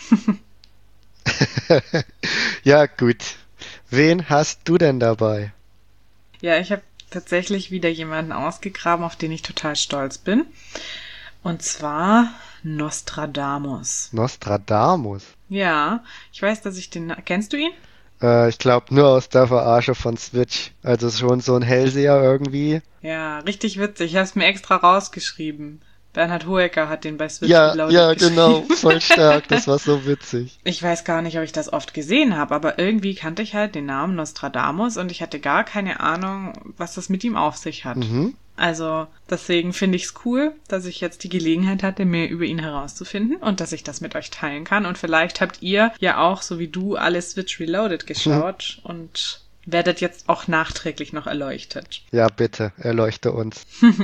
A: Ja, gut. Wen hast du denn dabei?
B: Ja, ich habe tatsächlich wieder jemanden ausgegraben, auf den ich total stolz bin. Und zwar Nostradamus.
A: Nostradamus.
B: Ja, ich weiß, dass ich den... Kennst du ihn?
A: Äh, ich glaube nur aus der Verarsche von Switch. Also schon so ein Hellseher irgendwie.
B: Ja, richtig witzig. Ich habe es mir extra rausgeschrieben. Bernhard Hoeker hat den bei Switch
A: Ja,
B: Reloaded
A: ja, genau.
B: geschrieben.
A: Voll stark. Das war so witzig.
B: Ich weiß gar nicht, ob ich das oft gesehen habe, aber irgendwie kannte ich halt den Namen Nostradamus und ich hatte gar keine Ahnung, was das mit ihm auf sich hat.
A: Mhm.
B: Also deswegen finde ich es cool, dass ich jetzt die Gelegenheit hatte, mehr über ihn herauszufinden und dass ich das mit euch teilen kann. Und vielleicht habt ihr ja auch, so wie du, alle Switch Reloaded geschaut mhm. und werdet jetzt auch nachträglich noch erleuchtet.
A: Ja, bitte, erleuchte uns.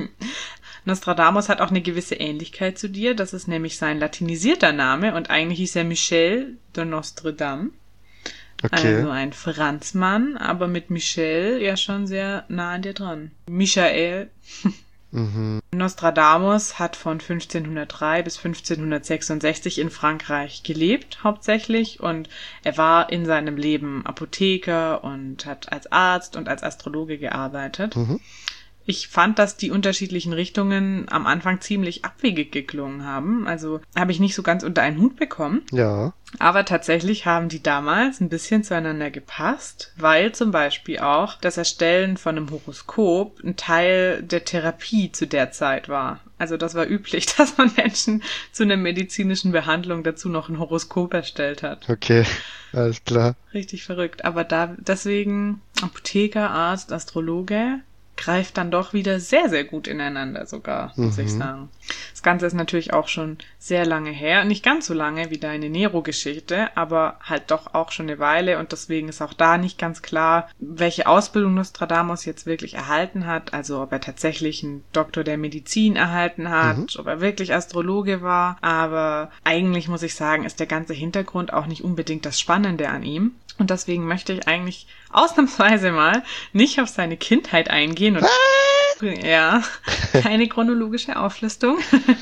B: Nostradamus hat auch eine gewisse Ähnlichkeit zu dir. Das ist nämlich sein latinisierter Name und eigentlich hieß er Michel de Nostredame.
A: Okay.
B: Also ein Franzmann, aber mit Michel ja schon sehr nah an dir dran. Michael.
A: Mhm.
B: Nostradamus hat von fünfzehnhundertdrei bis fünfzehnhundertsechsundsechzig in Frankreich gelebt, hauptsächlich. Und er war in seinem Leben Apotheker und hat als Arzt und als Astrologe gearbeitet.
A: Mhm.
B: Ich fand, dass die unterschiedlichen Richtungen am Anfang ziemlich abwegig geklungen haben. Also habe ich nicht so ganz unter einen Hut bekommen.
A: Ja.
B: Aber tatsächlich haben die damals ein bisschen zueinander gepasst, weil zum Beispiel auch das Erstellen von einem Horoskop ein Teil der Therapie zu der Zeit war. Also das war üblich, dass man Menschen zu einer medizinischen Behandlung dazu noch ein Horoskop erstellt hat.
A: Okay, alles klar.
B: Richtig verrückt. Aber da deswegen Apotheker, Arzt, Astrologe greift dann doch wieder sehr, sehr gut ineinander sogar, muss mhm. ich sagen. Das Ganze ist natürlich auch schon sehr lange her. Nicht ganz so lange wie deine Nero-Geschichte, aber halt doch auch schon eine Weile und deswegen ist auch da nicht ganz klar, welche Ausbildung Nostradamus jetzt wirklich erhalten hat. Also ob er tatsächlich einen Doktor der Medizin erhalten hat, mhm. ob er wirklich Astrologe war. Aber eigentlich muss ich sagen, ist der ganze Hintergrund auch nicht unbedingt das Spannende an ihm. Und deswegen möchte ich eigentlich ausnahmsweise mal nicht auf seine Kindheit eingehen und ja, keine chronologische Auflistung,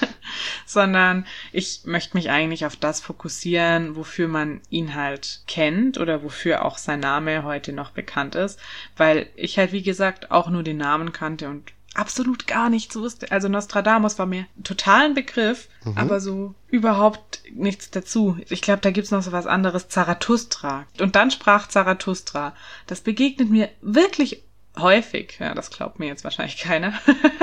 B: sondern ich möchte mich eigentlich auf das fokussieren, wofür man ihn halt kennt oder wofür auch sein Name heute noch bekannt ist, weil ich halt, wie gesagt, auch nur den Namen kannte und absolut gar nichts wusste. Also Nostradamus war mir total ein Begriff, mhm. aber so überhaupt nichts dazu. Ich glaube, da gibt's noch so was anderes, Zarathustra. Und dann sprach Zarathustra. Das begegnet mir wirklich häufig. Ja, das glaubt mir jetzt wahrscheinlich keiner.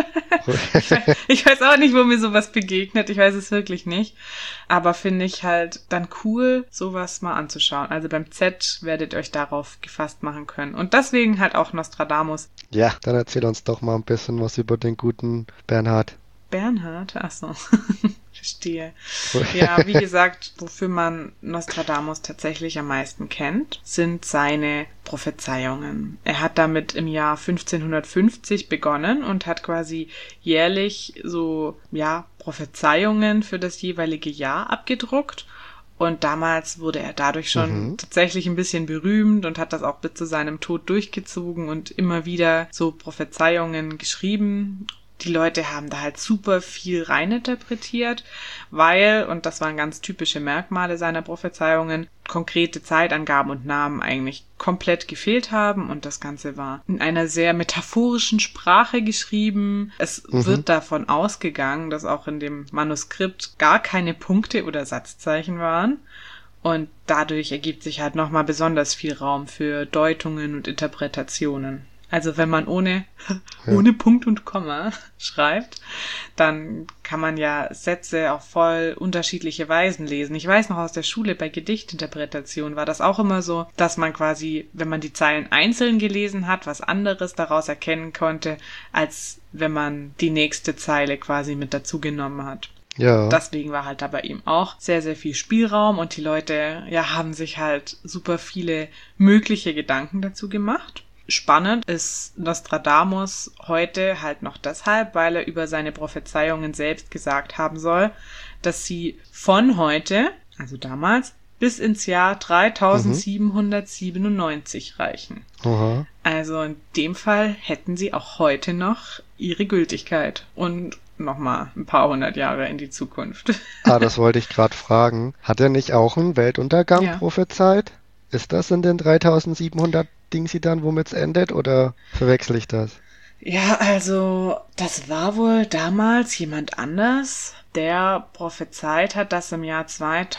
B: ich, weiß, ich weiß auch nicht, wo mir sowas begegnet. Ich weiß es wirklich nicht. Aber finde ich halt dann cool, sowas mal anzuschauen. Also beim Z werdet ihr euch darauf gefasst machen können. Und deswegen halt auch Nostradamus.
A: Ja, dann erzähl uns doch mal ein bisschen was über den guten Bernhard.
B: Bernhard? Ach so. Verstehe. Ja, wie gesagt, wofür man Nostradamus tatsächlich am meisten kennt, sind seine Prophezeiungen. Er hat damit im Jahr fünfzehnhundertfünfzig begonnen und hat quasi jährlich so, ja, Prophezeiungen für das jeweilige Jahr abgedruckt. Und damals wurde er dadurch schon mhm. tatsächlich ein bisschen berühmt und hat das auch bis zu seinem Tod durchgezogen und immer wieder so Prophezeiungen geschrieben. Die Leute haben da halt super viel reininterpretiert, weil, und das waren ganz typische Merkmale seiner Prophezeiungen, konkrete Zeitangaben und Namen eigentlich komplett gefehlt haben und das Ganze war in einer sehr metaphorischen Sprache geschrieben. Es mhm. wird davon ausgegangen, dass auch in dem Manuskript gar keine Punkte oder Satzzeichen waren. Und dadurch ergibt sich halt nochmal besonders viel Raum für Deutungen und Interpretationen. Also wenn man ohne, ja. ohne Punkt und Komma schreibt, dann kann man ja Sätze auf voll unterschiedliche Weisen lesen. Ich weiß noch aus der Schule bei Gedichtinterpretation war das auch immer so, dass man quasi, wenn man die Zeilen einzeln gelesen hat, was anderes daraus erkennen konnte, als wenn man die nächste Zeile quasi mit dazu genommen hat.
A: Ja.
B: Deswegen war halt da bei ihm auch sehr, sehr viel Spielraum und die Leute, ja, haben sich halt super viele mögliche Gedanken dazu gemacht. Spannend ist Nostradamus heute halt noch deshalb, weil er über seine Prophezeiungen selbst gesagt haben soll, dass sie von heute, also damals, bis ins Jahr dreitausendsiebenhundertsiebenundneunzig reichen.
A: Aha.
B: Also in dem Fall hätten sie auch heute noch ihre Gültigkeit und nochmal ein paar hundert Jahre in die Zukunft.
A: Ah, das wollte ich gerade fragen. Hat er nicht auch einen Weltuntergang
B: Ja.
A: prophezeit? Ist das in den dreitausendsiebenhundert Dingsi dann, womit es endet, oder verwechsel ich das?
B: Ja, also das war wohl damals jemand anders, der prophezeit hat, dass im Jahr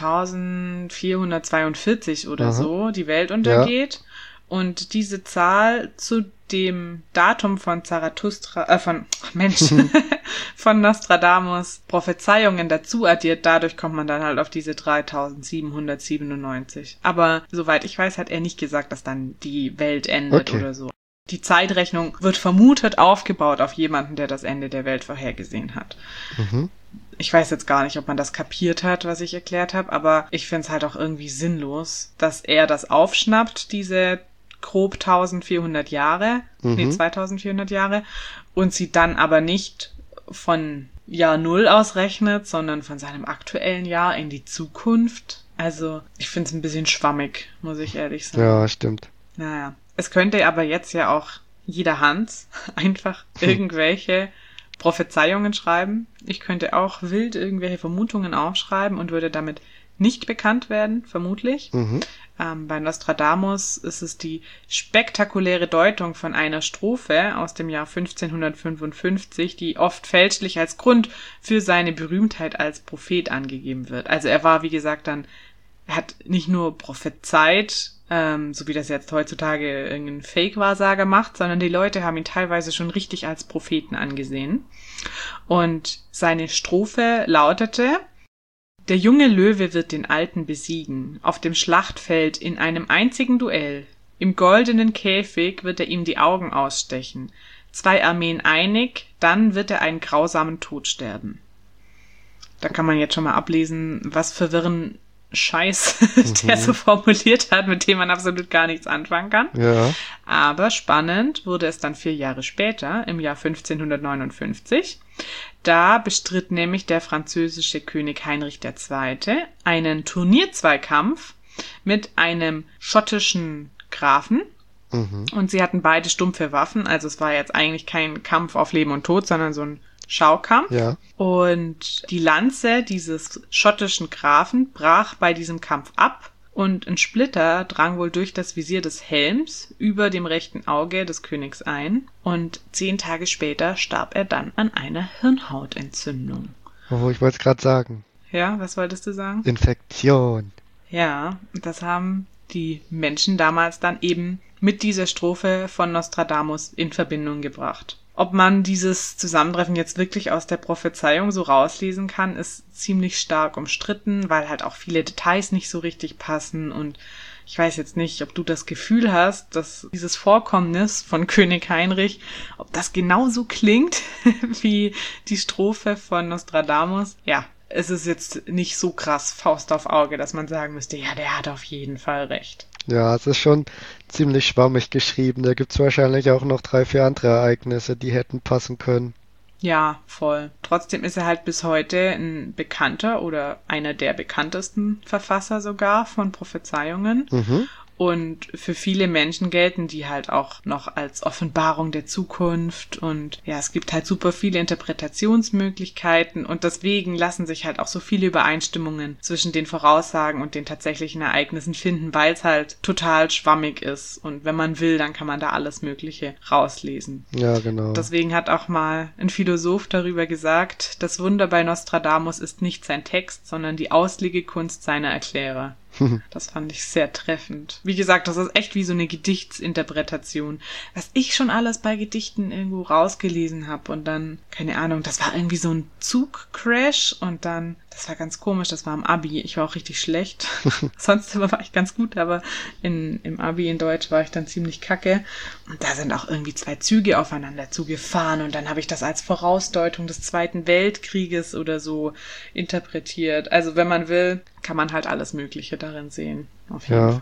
B: zweitausendvierhundertzweiundvierzig oder
A: Aha.
B: so die Welt
A: Ja.
B: untergeht und diese Zahl zu dem Datum von Zarathustra, äh, von, ach Mensch, von Nostradamus Prophezeiungen dazu addiert. Dadurch kommt man dann halt auf diese dreitausendsiebenhundertsiebenundneunzig. Aber soweit ich weiß, hat er nicht gesagt, dass dann die Welt endet
A: Okay.
B: oder so. Die Zeitrechnung wird vermutet aufgebaut auf jemanden, der das Ende der Welt vorhergesehen hat.
A: Mhm.
B: Ich weiß jetzt gar nicht, ob man das kapiert hat, was ich erklärt habe, aber ich finde es halt auch irgendwie sinnlos, dass er das aufschnappt, diese grob eintausendvierhundert Jahre,
A: Mhm.
B: nee, zweitausendvierhundert Jahre, und sie dann aber nicht von Jahr Null ausrechnet, sondern von seinem aktuellen Jahr in die Zukunft. Also, ich finde es ein bisschen schwammig, muss ich ehrlich sagen.
A: Ja, stimmt.
B: Naja. Es könnte aber jetzt ja auch jeder Hans einfach irgendwelche Prophezeiungen schreiben. Ich könnte auch wild irgendwelche Vermutungen aufschreiben und würde damit nicht bekannt werden, vermutlich.
A: Mhm.
B: Ähm, bei Nostradamus ist es die spektakuläre Deutung von einer Strophe aus dem Jahr fünfzehnhundertfünfundfünfzig, die oft fälschlich als Grund für seine Berühmtheit als Prophet angegeben wird. Also er war, wie gesagt, dann, er hat nicht nur prophezeit, ähm, so wie das jetzt heutzutage irgendein Fake-Wahrsager macht, sondern die Leute haben ihn teilweise schon richtig als Propheten angesehen. Und seine Strophe lautete: Der junge Löwe wird den Alten besiegen, auf dem Schlachtfeld in einem einzigen Duell. Im goldenen Käfig wird er ihm die Augen ausstechen. Zwei Armeen einig, dann wird er einen grausamen Tod sterben. Da kann man jetzt schon mal ablesen, was für wirren Scheiß der
A: Mhm.
B: so formuliert hat, mit dem man absolut gar nichts anfangen kann.
A: Ja.
B: Aber spannend wurde es dann vier Jahre später, im Jahr fünfzehnhundertneunundfünfzig. Da bestritt nämlich der französische König Heinrich der Zweite einen Turnierzweikampf mit einem schottischen Grafen.
A: Mhm.
B: Und sie hatten beide stumpfe Waffen. Also es war jetzt eigentlich kein Kampf auf Leben und Tod, sondern so ein Schaukampf.
A: Ja.
B: Und die Lanze dieses schottischen Grafen brach bei diesem Kampf ab und ein Splitter drang wohl durch das Visier des Helms über dem rechten Auge des Königs ein. Und zehn Tage später starb er dann an einer Hirnhautentzündung.
A: Oh, ich wollte es gerade sagen.
B: Ja, was wolltest du sagen?
A: Infektion.
B: Ja, das haben die Menschen damals dann eben mit dieser Strophe von Nostradamus in Verbindung gebracht. Ob man dieses Zusammentreffen jetzt wirklich aus der Prophezeiung so rauslesen kann, ist ziemlich stark umstritten, weil halt auch viele Details nicht so richtig passen. Und ich weiß jetzt nicht, ob du das Gefühl hast, dass dieses Vorkommnis von König Heinrich, ob das genauso klingt wie die Strophe von Nostradamus. Ja, es ist jetzt nicht so krass Faust auf Auge, dass man sagen müsste, ja, der hat auf jeden Fall recht.
A: Ja, es ist schon ziemlich schwammig geschrieben. Da gibt's wahrscheinlich auch noch drei, vier andere Ereignisse, die hätten passen können.
B: Ja, voll. Trotzdem ist er halt bis heute ein bekannter oder einer der bekanntesten Verfasser sogar von Prophezeiungen.
A: Mhm.
B: Und für viele Menschen gelten die halt auch noch als Offenbarung der Zukunft. Und ja, es gibt halt super viele Interpretationsmöglichkeiten. Und deswegen lassen sich halt auch so viele Übereinstimmungen zwischen den Voraussagen und den tatsächlichen Ereignissen finden, weil es halt total schwammig ist. Und wenn man will, dann kann man da alles Mögliche rauslesen.
A: Ja, genau.
B: Deswegen hat auch mal ein Philosoph darüber gesagt, das Wunder bei Nostradamus ist nicht sein Text, sondern die Auslegekunst seiner Erklärer. Das fand ich sehr treffend. Wie gesagt, das ist echt wie so eine Gedichtsinterpretation. Was ich schon alles bei Gedichten irgendwo rausgelesen habe und dann, keine Ahnung, das war irgendwie so ein Zugcrash und dann, das war ganz komisch, das war im Abi. Ich war auch richtig schlecht. Sonst war ich ganz gut, aber in, im Abi in Deutsch war ich dann ziemlich kacke. Und da sind auch irgendwie zwei Züge aufeinander zugefahren und dann habe ich das als Vorausdeutung des Zweiten Weltkrieges oder so interpretiert. Also wenn man will, kann man halt alles Mögliche darin sehen. Auf jeden
A: Ja.
B: Fall.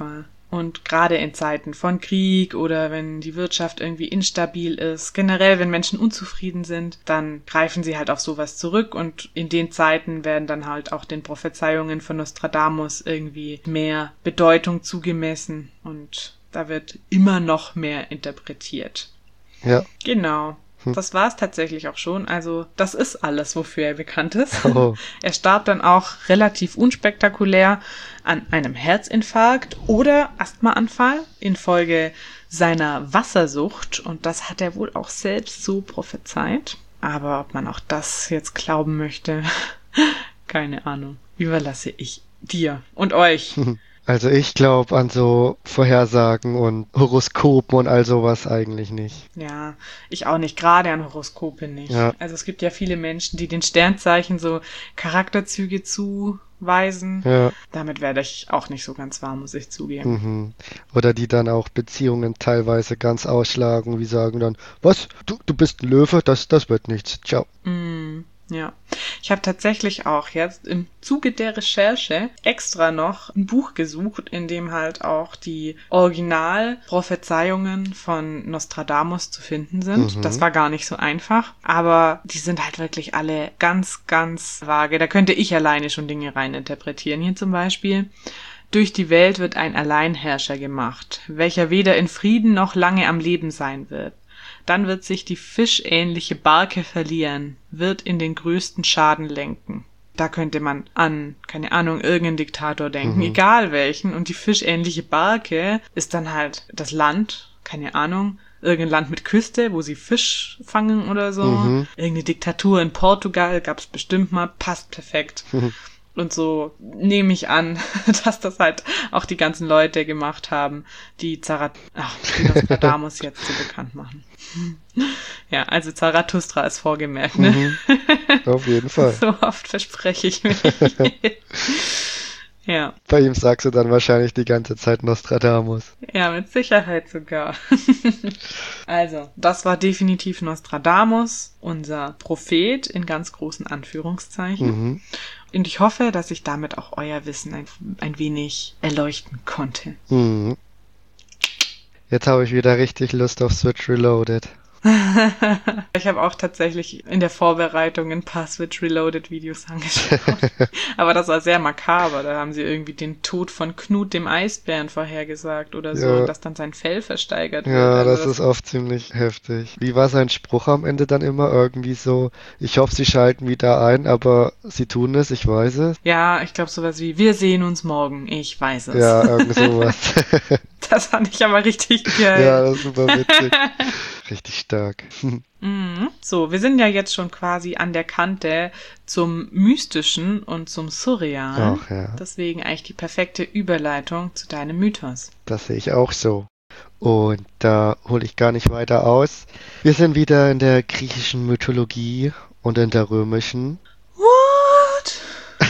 B: Und gerade in Zeiten von Krieg oder wenn die Wirtschaft irgendwie instabil ist, generell wenn Menschen unzufrieden sind, dann greifen sie halt auf sowas zurück und in den Zeiten werden dann halt auch den Prophezeiungen von Nostradamus irgendwie mehr Bedeutung zugemessen und da wird immer noch mehr interpretiert.
A: Ja.
B: Genau. Das war es tatsächlich auch schon. Also das ist alles, wofür er bekannt ist.
A: Oh.
B: Er starb dann auch relativ unspektakulär an einem Herzinfarkt oder Asthmaanfall infolge seiner Wassersucht. Und das hat er wohl auch selbst so prophezeit. Aber ob man auch das jetzt glauben möchte, keine Ahnung. Überlasse ich dir und euch.
A: Also ich glaube an so Vorhersagen und Horoskopen und all sowas eigentlich nicht.
B: Ja, ich auch nicht, gerade an Horoskope nicht.
A: Ja.
B: Also es gibt ja viele Menschen, die den Sternzeichen so Charakterzüge zuweisen.
A: Ja.
B: Damit werde ich auch nicht so ganz warm, muss ich zugeben.
A: Mhm. Oder die dann auch Beziehungen teilweise ganz ausschlagen, wie sagen dann, was, du, du bist ein Löwe, das, das wird nichts, ciao.
B: Mm, ja, ich habe tatsächlich auch jetzt im Zuge der Recherche extra noch ein Buch gesucht, in dem halt auch die Originalprophezeiungen von Nostradamus zu finden sind.
A: Mhm.
B: Das war gar nicht so einfach, aber die sind halt wirklich alle ganz, ganz vage. Da könnte ich alleine schon Dinge reininterpretieren. Hier zum Beispiel: Durch die Welt wird ein Alleinherrscher gemacht, welcher weder in Frieden noch lange am Leben sein wird. Dann wird sich die fischähnliche Barke verlieren, wird in den größten Schaden lenken. Da könnte man an, keine Ahnung, irgendeinen Diktator denken,
A: Mhm.
B: egal welchen. Und die fischähnliche Barke ist dann halt das Land, keine Ahnung, irgendein Land mit Küste, wo sie Fisch fangen oder so.
A: Mhm.
B: Irgendeine Diktatur in Portugal gab's bestimmt mal, passt perfekt.
A: Mhm.
B: Und so nehme ich an, dass das halt auch die ganzen Leute gemacht haben, die Zarat Ach, die Nostradamus jetzt so bekannt machen. Ja, also Zarathustra ist vorgemerkt, ne?
A: Mhm. Auf jeden Fall.
B: So oft verspreche ich mich. Ja,
A: Bei ihm sagst du dann wahrscheinlich die ganze Zeit Nostradamus.
B: ja, mit Sicherheit sogar. Also, das war definitiv Nostradamus, unser Prophet in ganz großen Anführungszeichen.
A: Mhm.
B: Und ich hoffe, dass ich damit auch euer Wissen ein, ein wenig erleuchten konnte.
A: Mhm. Jetzt habe ich wieder richtig Lust auf Switch Reloaded.
B: Ich habe auch tatsächlich in der Vorbereitung ein paar Switch Reloaded Videos angeschaut. Aber das war sehr makaber. Da haben sie irgendwie den Tod von Knut dem Eisbären vorhergesagt oder so,
A: Ja.
B: und dass dann sein Fell versteigert wird.
A: Ja,
B: Also
A: das ist oft ziemlich heftig. Wie war sein Spruch am Ende dann immer? Irgendwie so, ich hoffe, sie schalten wieder ein, aber sie tun es, ich weiß es.
B: Ja, ich glaube sowas wie, wir sehen uns morgen, ich weiß es.
A: Ja, irgend sowas.
B: Das fand ich aber richtig geil.
A: Ja, das ist super witzig. Richtig stark.
B: Mhm. So, wir sind ja jetzt schon quasi an der Kante zum Mystischen und zum Surrealen.
A: Ach ja,
B: Deswegen eigentlich die perfekte Überleitung zu deinem Mythos.
A: das sehe ich auch so. Und da hole ich gar nicht weiter aus. Wir sind wieder in der griechischen Mythologie und in der römischen.
B: What?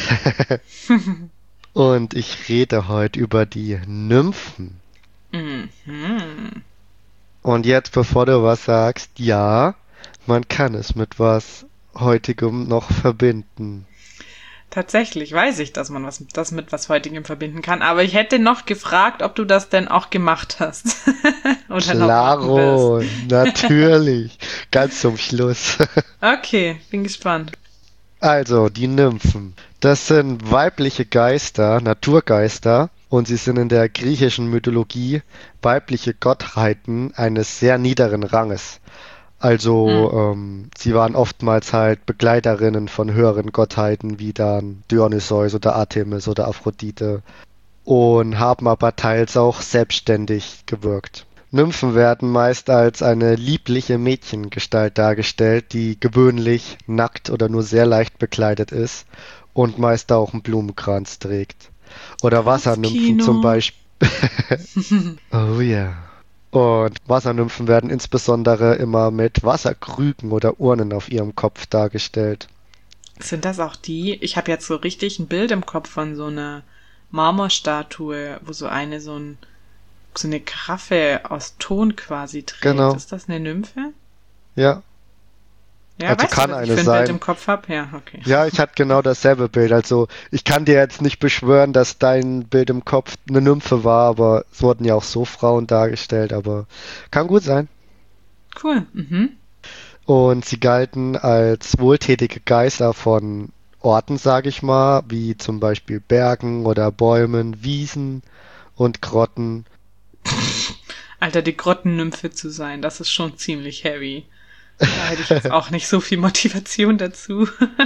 A: Und ich rede heute über die Nymphen.
B: Mhm.
A: Und jetzt, bevor du was sagst, ja, man kann es mit was Heutigem noch verbinden.
B: Tatsächlich weiß ich, dass man was, das mit was Heutigem verbinden kann, aber ich hätte noch gefragt, ob du das denn auch gemacht hast. Oder noch machen
A: Klaro,
B: wirst.
A: natürlich. Ganz zum Schluss.
B: Okay, bin gespannt.
A: Also, die Nymphen. Das sind weibliche Geister, Naturgeister, und sie sind in der griechischen Mythologie weibliche Gottheiten eines sehr niederen Ranges. Also, ähm, sie waren oftmals halt Begleiterinnen von höheren Gottheiten wie dann Dionysos oder Artemis oder Aphrodite und haben aber teils auch selbstständig gewirkt. Nymphen werden meist als eine liebliche Mädchengestalt dargestellt, die gewöhnlich nackt oder nur sehr leicht bekleidet ist und meist auch einen Blumenkranz trägt. Oder Wassernymphen
B: Kopfkino.
A: zum Beispiel. Oh ja. Und Wassernymphen werden insbesondere immer mit Wasserkrügen oder Urnen auf ihrem Kopf dargestellt.
B: Sind das auch die? Ich habe jetzt so richtig ein Bild im Kopf von so einer Marmorstatue, wo so eine so, ein, so eine Karaffe aus Ton quasi trägt.
A: Genau.
B: Ist das eine Nymphe?
A: Ja,
B: Ja,
A: Also
B: weißt du,
A: kann
B: was ich
A: eine
B: für ein Bild
A: sein.
B: im Kopf habe? Ja, okay.
A: Ja, ich hatte genau dasselbe Bild. Also ich kann dir jetzt nicht beschwören, dass dein Bild im Kopf eine Nymphe war, aber es wurden ja auch so Frauen dargestellt, aber kann gut sein.
B: Cool. Mhm.
A: Und sie galten als wohltätige Geister von Orten, sage ich mal, wie zum Beispiel Bergen oder Bäumen, Wiesen und Grotten.
B: Alter, die Grottennymphe zu sein, das ist schon ziemlich heavy. Da hätte ich jetzt auch nicht so viel Motivation dazu.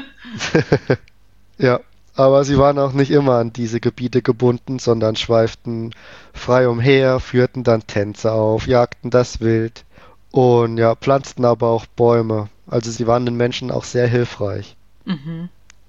A: Ja, aber sie waren auch nicht immer an diese Gebiete gebunden, sondern schweiften frei umher, führten dann Tänze auf, jagten das Wild und ja, pflanzten aber auch Bäume. Also sie waren den Menschen auch sehr hilfreich.
B: Mhm.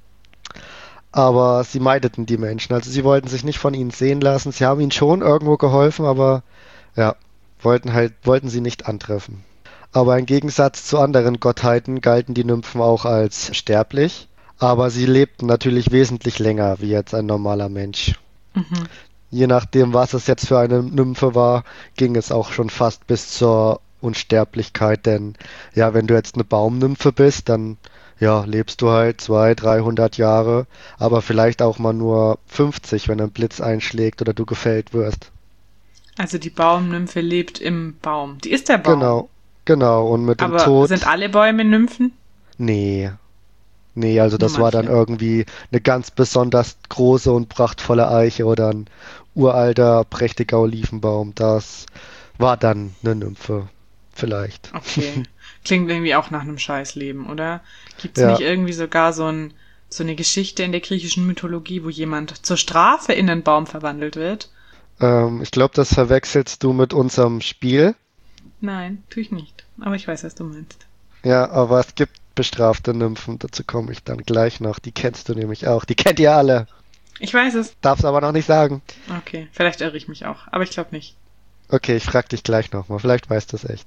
A: Aber sie meideten die Menschen, also sie wollten sich nicht von ihnen sehen lassen. Sie haben ihnen schon irgendwo geholfen, aber ja, wollten halt, wollten sie nicht antreffen. Aber im Gegensatz zu anderen Gottheiten galten die Nymphen auch als sterblich, aber sie lebten natürlich wesentlich länger wie jetzt ein normaler Mensch.
B: Mhm.
A: Je nachdem, was es jetzt für eine Nymphe war, ging es auch schon fast bis zur Unsterblichkeit, denn ja, wenn du jetzt eine Baumnymphe bist, dann ja, lebst du halt zweihundert, dreihundert Jahre, aber vielleicht auch mal nur fünfzig, wenn ein Blitz einschlägt oder du gefällt wirst.
B: Also die Baumnymphe lebt im Baum. Die ist der Baum.
A: Genau, genau, und mit dem
B: Aber sind
A: Tod,
B: alle Bäume Nymphen?
A: nee, nee, also
B: Nur
A: das war dann
B: manche.
A: irgendwie eine ganz besonders große und prachtvolle Eiche oder ein uralter, prächtiger Olivenbaum. Das war dann eine Nymphe, vielleicht.
B: Okay. Klingt irgendwie auch nach einem Scheißleben, oder? Gibt's nicht
A: Ja,
B: irgendwie sogar so ein, so eine Geschichte in der griechischen Mythologie, wo jemand zur Strafe in einen Baum verwandelt wird?
A: ähm, ich glaube, das verwechselst du mit unserem Spiel.
B: Nein, tue ich nicht. Aber ich weiß, was du meinst.
A: Ja, aber es gibt bestrafte Nymphen, dazu komme ich dann gleich noch. Die kennst du nämlich auch. Die kennt ihr alle.
B: Ich weiß es.
A: Darf's aber noch nicht sagen.
B: Okay, vielleicht irre ich mich auch, aber ich glaube nicht.
A: Okay, ich frag dich gleich nochmal. Vielleicht weißt du es echt.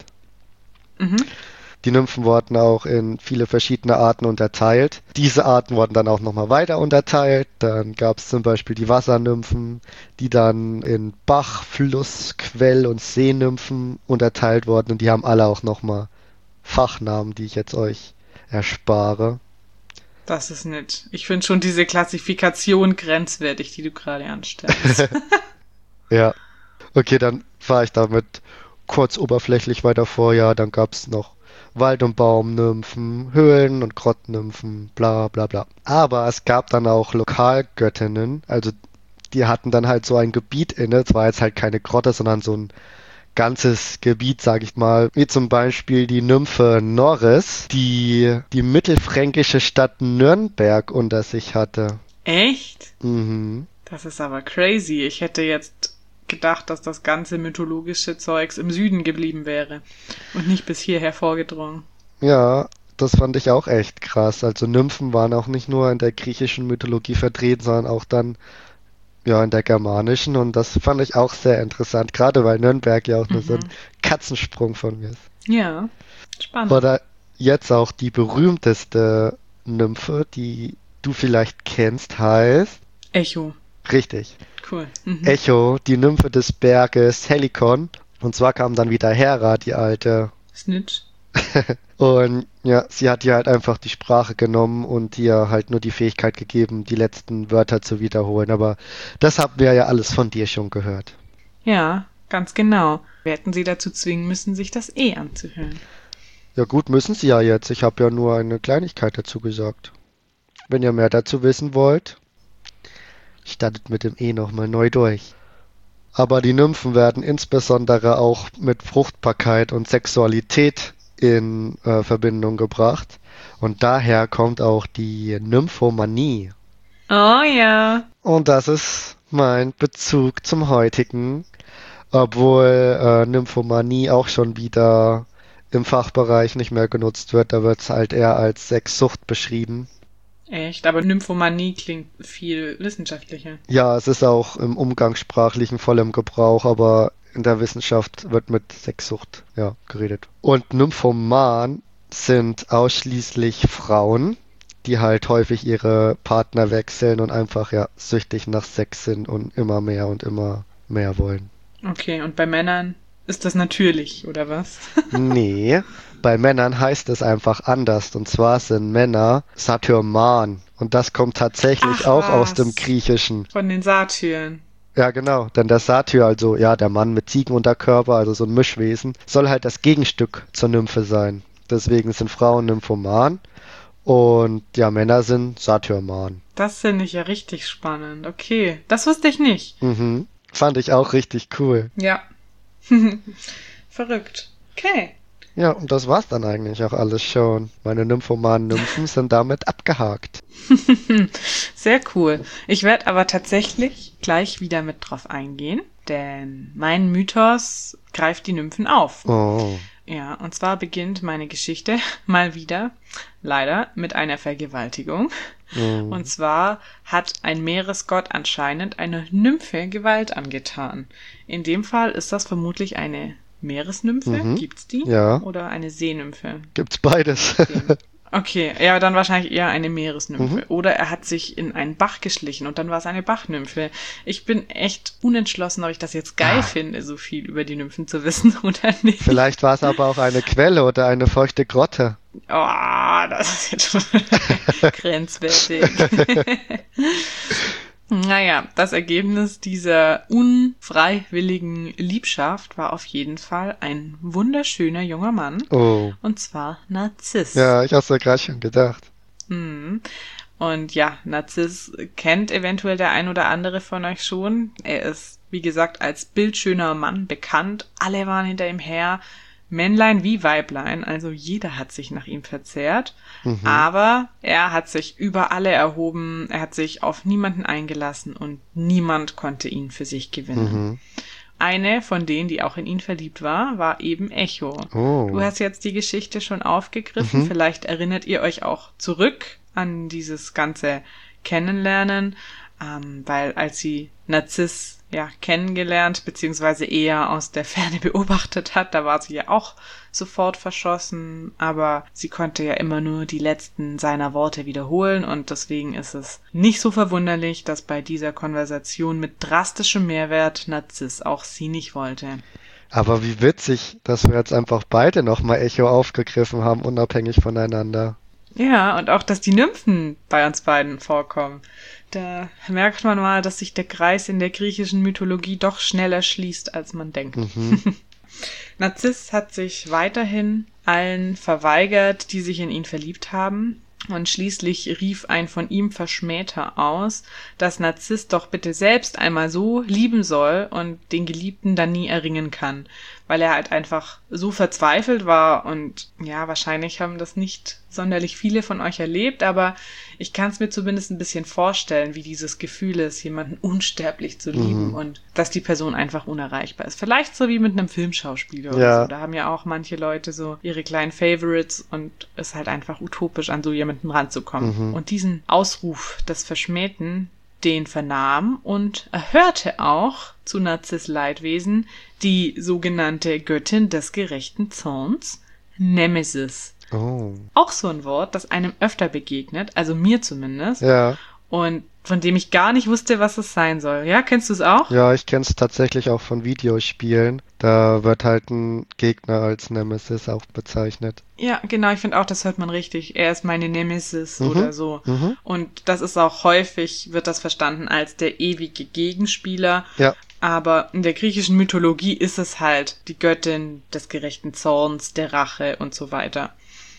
B: Mhm.
A: Die Nymphen wurden auch in viele verschiedene Arten unterteilt. Diese Arten wurden dann auch nochmal weiter unterteilt. Dann gab es zum Beispiel die Wassernymphen, die dann in Bach, Fluss, Quell und Seenymphen unterteilt wurden. Und die haben alle auch nochmal Fachnamen, die ich jetzt euch erspare.
B: Das ist nett. Ich finde schon diese Klassifikation grenzwertig, die du gerade anstellst.
A: Ja, okay, dann fahre ich damit kurz oberflächlich weiter vor. Ja, dann gab es noch Wald- und Baumnymphen, Höhlen- und Grottennymphen, bla bla bla. Aber es gab dann auch Lokalgöttinnen, also die hatten dann halt so ein Gebiet inne. Es war jetzt halt keine Grotte, sondern so ein ganzes Gebiet, sag ich mal, wie zum Beispiel die Nymphe Norris, die die mittelfränkische Stadt Nürnberg unter sich hatte.
B: Echt?
A: Mhm.
B: Das ist aber crazy. Ich hätte jetzt gedacht, dass das ganze mythologische Zeugs im Süden geblieben wäre und nicht bis hierher vorgedrungen.
A: Ja, das fand ich auch echt krass. Also Nymphen waren auch nicht nur in der griechischen Mythologie vertreten, sondern auch dann ja in der germanischen und das fand ich auch sehr interessant, gerade weil Nürnberg ja auch nur so ein
B: Mhm.
A: Katzensprung von mir ist.
B: Ja, spannend.
A: Oder jetzt auch die berühmteste Nymphe, die du vielleicht kennst, heißt
B: Echo.
A: richtig.
B: Cool. Mhm.
A: Echo, die Nymphe des Berges Helikon. Und zwar kam dann wieder Hera, die alte.
B: Snitch.
A: Und ja, sie hat ihr halt einfach die Sprache genommen und ihr halt nur die Fähigkeit gegeben, die letzten Wörter zu wiederholen. Aber das haben wir ja alles von dir schon gehört.
B: Ja, ganz genau. Wir hätten sie dazu zwingen müssen, sich das eh anzuhören.
A: Ja gut, müssen sie ja jetzt. Ich habe ja nur eine Kleinigkeit dazu gesagt. Wenn ihr mehr dazu wissen wollt, startet mit dem E nochmal neu durch. Aber die Nymphen werden insbesondere auch mit Fruchtbarkeit und Sexualität in äh, Verbindung gebracht. Und daher kommt auch die Nymphomanie.
B: Oh ja.
A: Und das ist mein Bezug zum heutigen, obwohl äh, Nymphomanie auch schon wieder im Fachbereich nicht mehr genutzt wird. Da wird es halt eher als Sexsucht beschrieben.
B: Echt, aber Nymphomanie klingt viel wissenschaftlicher.
A: Ja, es ist auch im Umgangssprachlichen voll im Gebrauch, aber in der Wissenschaft wird mit Sexsucht, ja, geredet. Und Nymphoman sind ausschließlich Frauen, die halt häufig ihre Partner wechseln und einfach, ja, süchtig nach Sex sind und immer mehr und immer mehr wollen.
B: Okay, und bei Männern? ist das natürlich, oder was?
A: Nee, bei Männern heißt es einfach anders. Und zwar sind Männer Satyrman. Und das kommt tatsächlich
B: Ach
A: auch aus dem
B: was,
A: Griechischen.
B: von den Satyren.
A: Ja, genau. Denn der Satyr, also ja, der Mann mit Ziegenunterkörper, also so ein Mischwesen, soll halt das Gegenstück zur Nymphe sein. Deswegen sind Frauen Nymphoman und ja, Männer sind Satyrman.
B: Das finde ich ja richtig spannend. Okay, das wusste ich nicht.
A: Mhm. Fand ich auch richtig cool.
B: Ja. Verrückt. Okay.
A: Ja, und das war's dann eigentlich auch alles schon. Meine nymphomanen Nymphen sind damit abgehakt.
B: Sehr cool. Ich werde aber tatsächlich gleich wieder mit drauf eingehen, denn mein Mythos greift die Nymphen auf.
A: Oh.
B: Ja, und zwar beginnt meine Geschichte mal wieder, leider, mit einer Vergewaltigung.
A: Oh.
B: Und zwar hat ein Meeresgott anscheinend einer Nymphe Gewalt angetan. In dem Fall ist das vermutlich eine Meeresnymphe.
A: Mhm.
B: Gibt's die?
A: Ja.
B: Oder eine Seenymphe?
A: Gibt's beides.
B: Okay, ja, dann wahrscheinlich eher eine Meeresnymphe.
A: Mhm.
B: Oder er hat sich in einen Bach geschlichen und dann war es eine Bachnymphe. Ich bin echt unentschlossen, ob ich das jetzt geil
A: Ah.
B: finde, so viel über die Nymphen zu wissen oder nicht.
A: Vielleicht war es aber auch eine Quelle oder eine feuchte Grotte.
B: Oh, das ist jetzt schon grenzwertig. Naja, das Ergebnis dieser unfreiwilligen Liebschaft war auf jeden Fall ein wunderschöner junger Mann.
A: Oh.
B: Und zwar Narziss.
A: Ja, ich hab's ja gerade schon gedacht.
B: Mhm. Und ja, Narziss kennt eventuell der ein oder andere von euch schon. Er ist, wie gesagt, als bildschöner Mann bekannt. Alle waren hinter ihm her. Männlein wie Weiblein, also jeder hat sich nach ihm verzehrt,
A: Mhm.
B: aber er hat sich über alle erhoben, er hat sich auf niemanden eingelassen und niemand konnte ihn für sich gewinnen.
A: Mhm.
B: Eine von denen, die auch in ihn verliebt war, war eben Echo.
A: Oh.
B: Du hast jetzt die Geschichte schon aufgegriffen,
A: Mhm.
B: vielleicht erinnert ihr euch auch zurück an dieses ganze Kennenlernen, ähm, weil als sie Narziss ja kennengelernt, beziehungsweise eher aus der Ferne beobachtet hat, da war sie ja auch sofort verschossen, aber sie konnte ja immer nur die letzten seiner Worte wiederholen und deswegen ist es nicht so verwunderlich, dass bei dieser Konversation mit drastischem Mehrwert Narziss auch sie nicht wollte.
A: Aber wie witzig, dass wir jetzt einfach beide nochmal Echo aufgegriffen haben, unabhängig voneinander.
B: Ja, und auch, dass die Nymphen bei uns beiden vorkommen. Da merkt man mal, dass sich der Kreis in der griechischen Mythologie doch schneller schließt, als man denkt.
A: Mhm.
B: Narziss hat sich weiterhin allen verweigert, die sich in ihn verliebt haben. Und schließlich rief ein von ihm Verschmähter aus, dass Narziss doch bitte selbst einmal so lieben soll und den Geliebten dann nie erringen kann, weil er halt einfach so verzweifelt war und ja, wahrscheinlich haben das nicht sonderlich viele von euch erlebt, aber ich kann es mir zumindest ein bisschen vorstellen, wie dieses Gefühl ist, jemanden unsterblich zu lieben
A: Mhm.
B: und dass die Person einfach unerreichbar ist. Vielleicht so wie mit einem Filmschauspieler oder
A: Ja.
B: so. Da haben ja auch manche Leute so ihre kleinen Favorites und ist halt einfach utopisch, an so jemanden ranzukommen.
A: Mhm.
B: Und diesen Ausruf des Verschmähten, den vernahm und erhörte auch zu Narziss Leidwesen die sogenannte Göttin des gerechten Zorns, Nemesis.
A: Oh.
B: Auch so ein Wort, das einem öfter begegnet, also mir zumindest,
A: Ja.
B: und von dem ich gar nicht wusste, was es sein soll. Ja, kennst du es auch?
A: Ja, ich kenn's tatsächlich auch von Videospielen. Da wird halt ein Gegner als Nemesis auch bezeichnet.
B: Ja, genau, ich finde auch, das hört man richtig. Er ist meine Nemesis
A: Mhm.
B: oder so.
A: Mhm.
B: Und das ist auch häufig, wird das verstanden als der ewige Gegenspieler.
A: Ja.
B: Aber in der griechischen Mythologie ist es halt die Göttin des gerechten Zorns, der Rache und so weiter.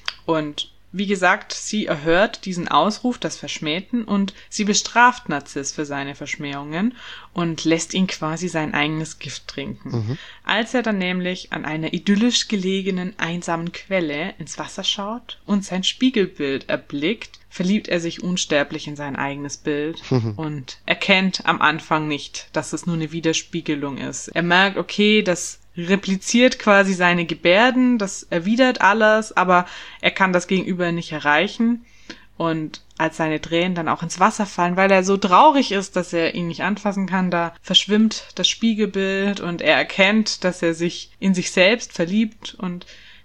B: Und wie gesagt, sie erhört diesen Ausruf des Verschmähten und sie bestraft Narziss für seine Verschmähungen und lässt ihn quasi sein eigenes Gift trinken.
A: Mhm.
B: Als er dann nämlich an einer idyllisch gelegenen, einsamen Quelle ins Wasser schaut und sein Spiegelbild erblickt, verliebt er sich unsterblich in sein eigenes Bild und erkennt am Anfang nicht, dass es nur eine Widerspiegelung ist. Er merkt, okay, das repliziert quasi seine Gebärden, das erwidert alles, aber er kann das Gegenüber nicht erreichen. Und als seine Tränen dann auch ins Wasser fallen, weil er so traurig ist, dass er ihn nicht anfassen kann, da verschwimmt das Spiegelbild und er erkennt, dass er sich in sich selbst verliebt und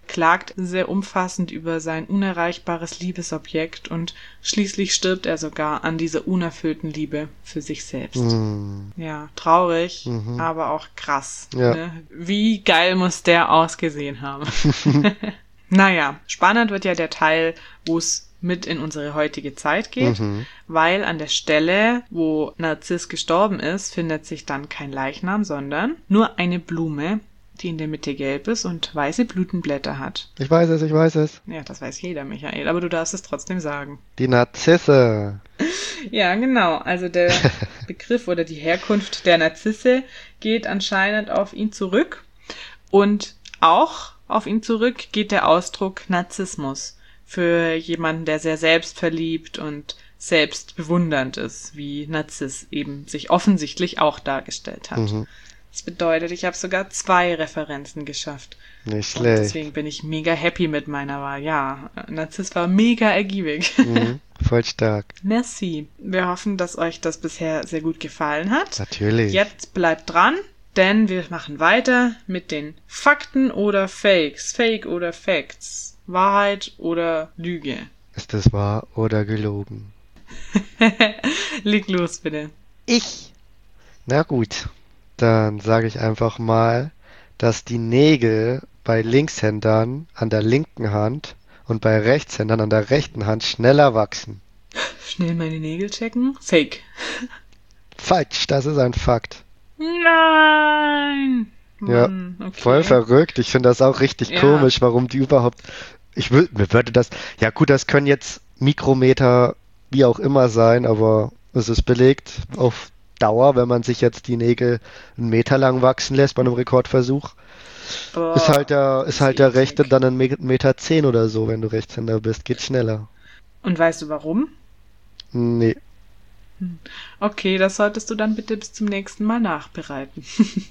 B: klagt sehr umfassend über sein unerreichbares Liebesobjekt und schließlich stirbt er sogar an dieser unerfüllten Liebe für sich selbst.
A: Mm.
B: Ja, traurig,
A: Mhm.
B: aber auch krass.
A: Ja.
B: Ne? Wie geil muss der ausgesehen haben? Naja, spannend wird ja der Teil, wo es mit in unsere heutige Zeit geht,
A: Mhm.
B: weil an der Stelle, wo Narziss gestorben ist, findet sich dann kein Leichnam, sondern nur eine Blume, die in der Mitte gelb ist und weiße Blütenblätter hat.
A: Ich weiß es, ich weiß es.
B: Ja, das weiß jeder, Michael, aber du darfst es trotzdem sagen.
A: Die Narzisse.
B: Ja, genau. Also der Begriff oder die Herkunft der Narzisse geht anscheinend auf ihn zurück und auch auf ihn zurück geht der Ausdruck Narzissmus für jemanden, der sehr selbstverliebt und selbstbewundernd ist, wie Narziss eben sich offensichtlich auch dargestellt hat.
A: Mhm.
B: Das bedeutet, ich habe sogar zwei Referenzen geschafft.
A: Nicht
B: Und
A: schlecht.
B: deswegen bin ich mega happy mit meiner Wahl. Ja, Narziss war mega ergiebig.
A: Mhm. Voll stark.
B: Merci. Wir hoffen, dass euch das bisher sehr gut gefallen hat.
A: Natürlich.
B: Jetzt bleibt dran, denn wir machen weiter mit den Fakten oder Fakes. Fake oder Facts. Wahrheit oder Lüge.
A: Ist das wahr oder gelogen?
B: Leg los, bitte.
A: Ich? Na gut. Dann sage ich einfach mal, dass die Nägel bei Linkshändern an der linken Hand und bei Rechtshändern an der rechten Hand schneller wachsen.
B: Schnell meine Nägel checken. Fake.
A: Falsch, das ist ein Fakt.
B: Nein!
A: Ja,
B: Mann, okay.
A: voll verrückt. Ich finde das auch richtig
B: Ja.
A: komisch, warum die überhaupt. Ich will, mir würde das. Ja gut, das können jetzt Mikrometer wie auch immer sein, aber es ist belegt auf Dauer, wenn man sich jetzt die Nägel einen Meter lang wachsen lässt bei einem Rekordversuch,
B: Boah,
A: ist halt der, ist
B: das
A: halt der
B: eklig.
A: rechte dann ein Me- Meter zehn oder so, wenn du Rechtshänder bist. Geht schneller.
B: Und weißt du warum?
A: Nee.
B: Okay, das solltest du dann bitte bis zum nächsten Mal nachbereiten.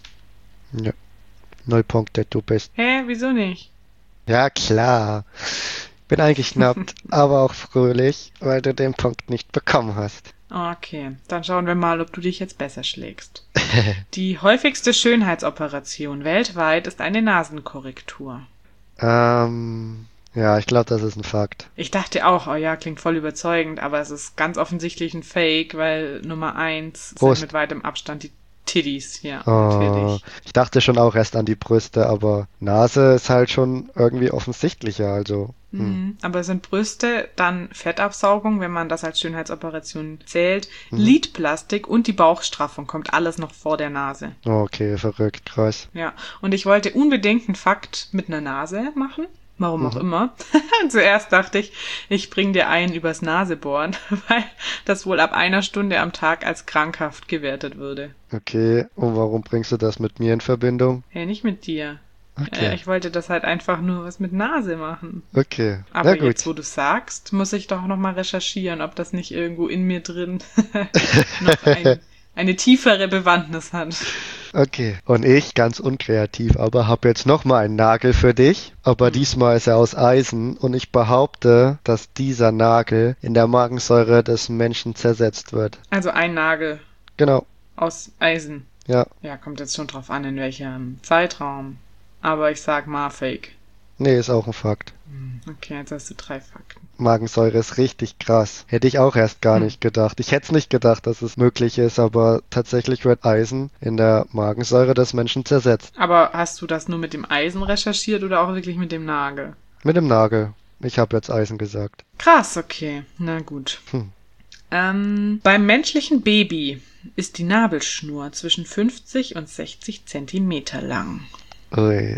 A: Ja. Null Punkte, du bist.
B: Hä, wieso nicht?
A: Ja, klar. Bin eingeschnappt, aber auch fröhlich, weil du den Punkt nicht bekommen hast.
B: Okay, dann schauen wir mal, ob du dich jetzt besser schlägst. Die häufigste Schönheitsoperation weltweit ist eine Nasenkorrektur.
A: Ähm, ja, ich glaube, das ist ein Fakt.
B: Ich dachte auch, oh ja, klingt voll überzeugend, aber es ist ganz offensichtlich ein Fake, weil Nummer eins
A: Prost.
B: sind mit weitem Abstand die Tiddies. Ja,
A: Oh,
B: natürlich.
A: ich dachte schon auch erst an die Brüste, aber Nase ist halt schon irgendwie offensichtlicher, also. Hm.
B: Mhm. Aber sind Brüste, dann Fettabsaugung, wenn man das als Schönheitsoperation zählt,
A: Mhm.
B: Lidplastik und die Bauchstraffung, kommt alles noch vor der Nase.
A: Okay, verrückt, krass.
B: Ja, und ich wollte unbedingt einen Fakt mit einer Nase machen. Warum auch
A: Mhm.
B: immer. Zuerst dachte ich, ich bring dir einen übers Nasebohren, weil das wohl ab einer Stunde am Tag als krankhaft gewertet würde.
A: Okay, und warum bringst du das mit mir in Verbindung?
B: Ja, nicht mit dir. Äh,
A: Okay,
B: ich wollte das halt einfach nur was mit Nase machen.
A: okay,
B: Aber
A: na gut.
B: jetzt, wo du sagst, muss ich doch nochmal recherchieren, ob das nicht irgendwo in mir drin noch ein, eine tiefere Bewandtnis hat.
A: Okay, und ich, ganz unkreativ, aber habe jetzt nochmal einen Nagel für dich, aber
B: Mhm.
A: diesmal ist er aus Eisen und ich behaupte, dass dieser Nagel in der Magensäure des Menschen zersetzt wird.
B: Also ein Nagel
A: Genau,
B: aus Eisen.
A: ja.
B: Ja, kommt jetzt schon drauf an, in welchem Zeitraum. Aber ich sag mal Fake.
A: Nee, ist auch ein Fakt.
B: Okay, jetzt hast du drei Fakten.
A: Magensäure ist richtig krass. Hätte ich auch erst gar
B: Hm.
A: nicht gedacht. Ich hätte es nicht gedacht, dass es möglich ist, aber tatsächlich wird Eisen in der Magensäure des Menschen zersetzt.
B: Aber hast du das nur mit dem Eisen recherchiert oder auch wirklich mit dem Nagel?
A: Mit dem Nagel. Ich habe jetzt Eisen gesagt.
B: Krass, okay. Na gut.
A: Hm.
B: Ähm, beim menschlichen Baby ist die Nabelschnur zwischen fünfzig und sechzig Zentimeter lang.
A: Ui.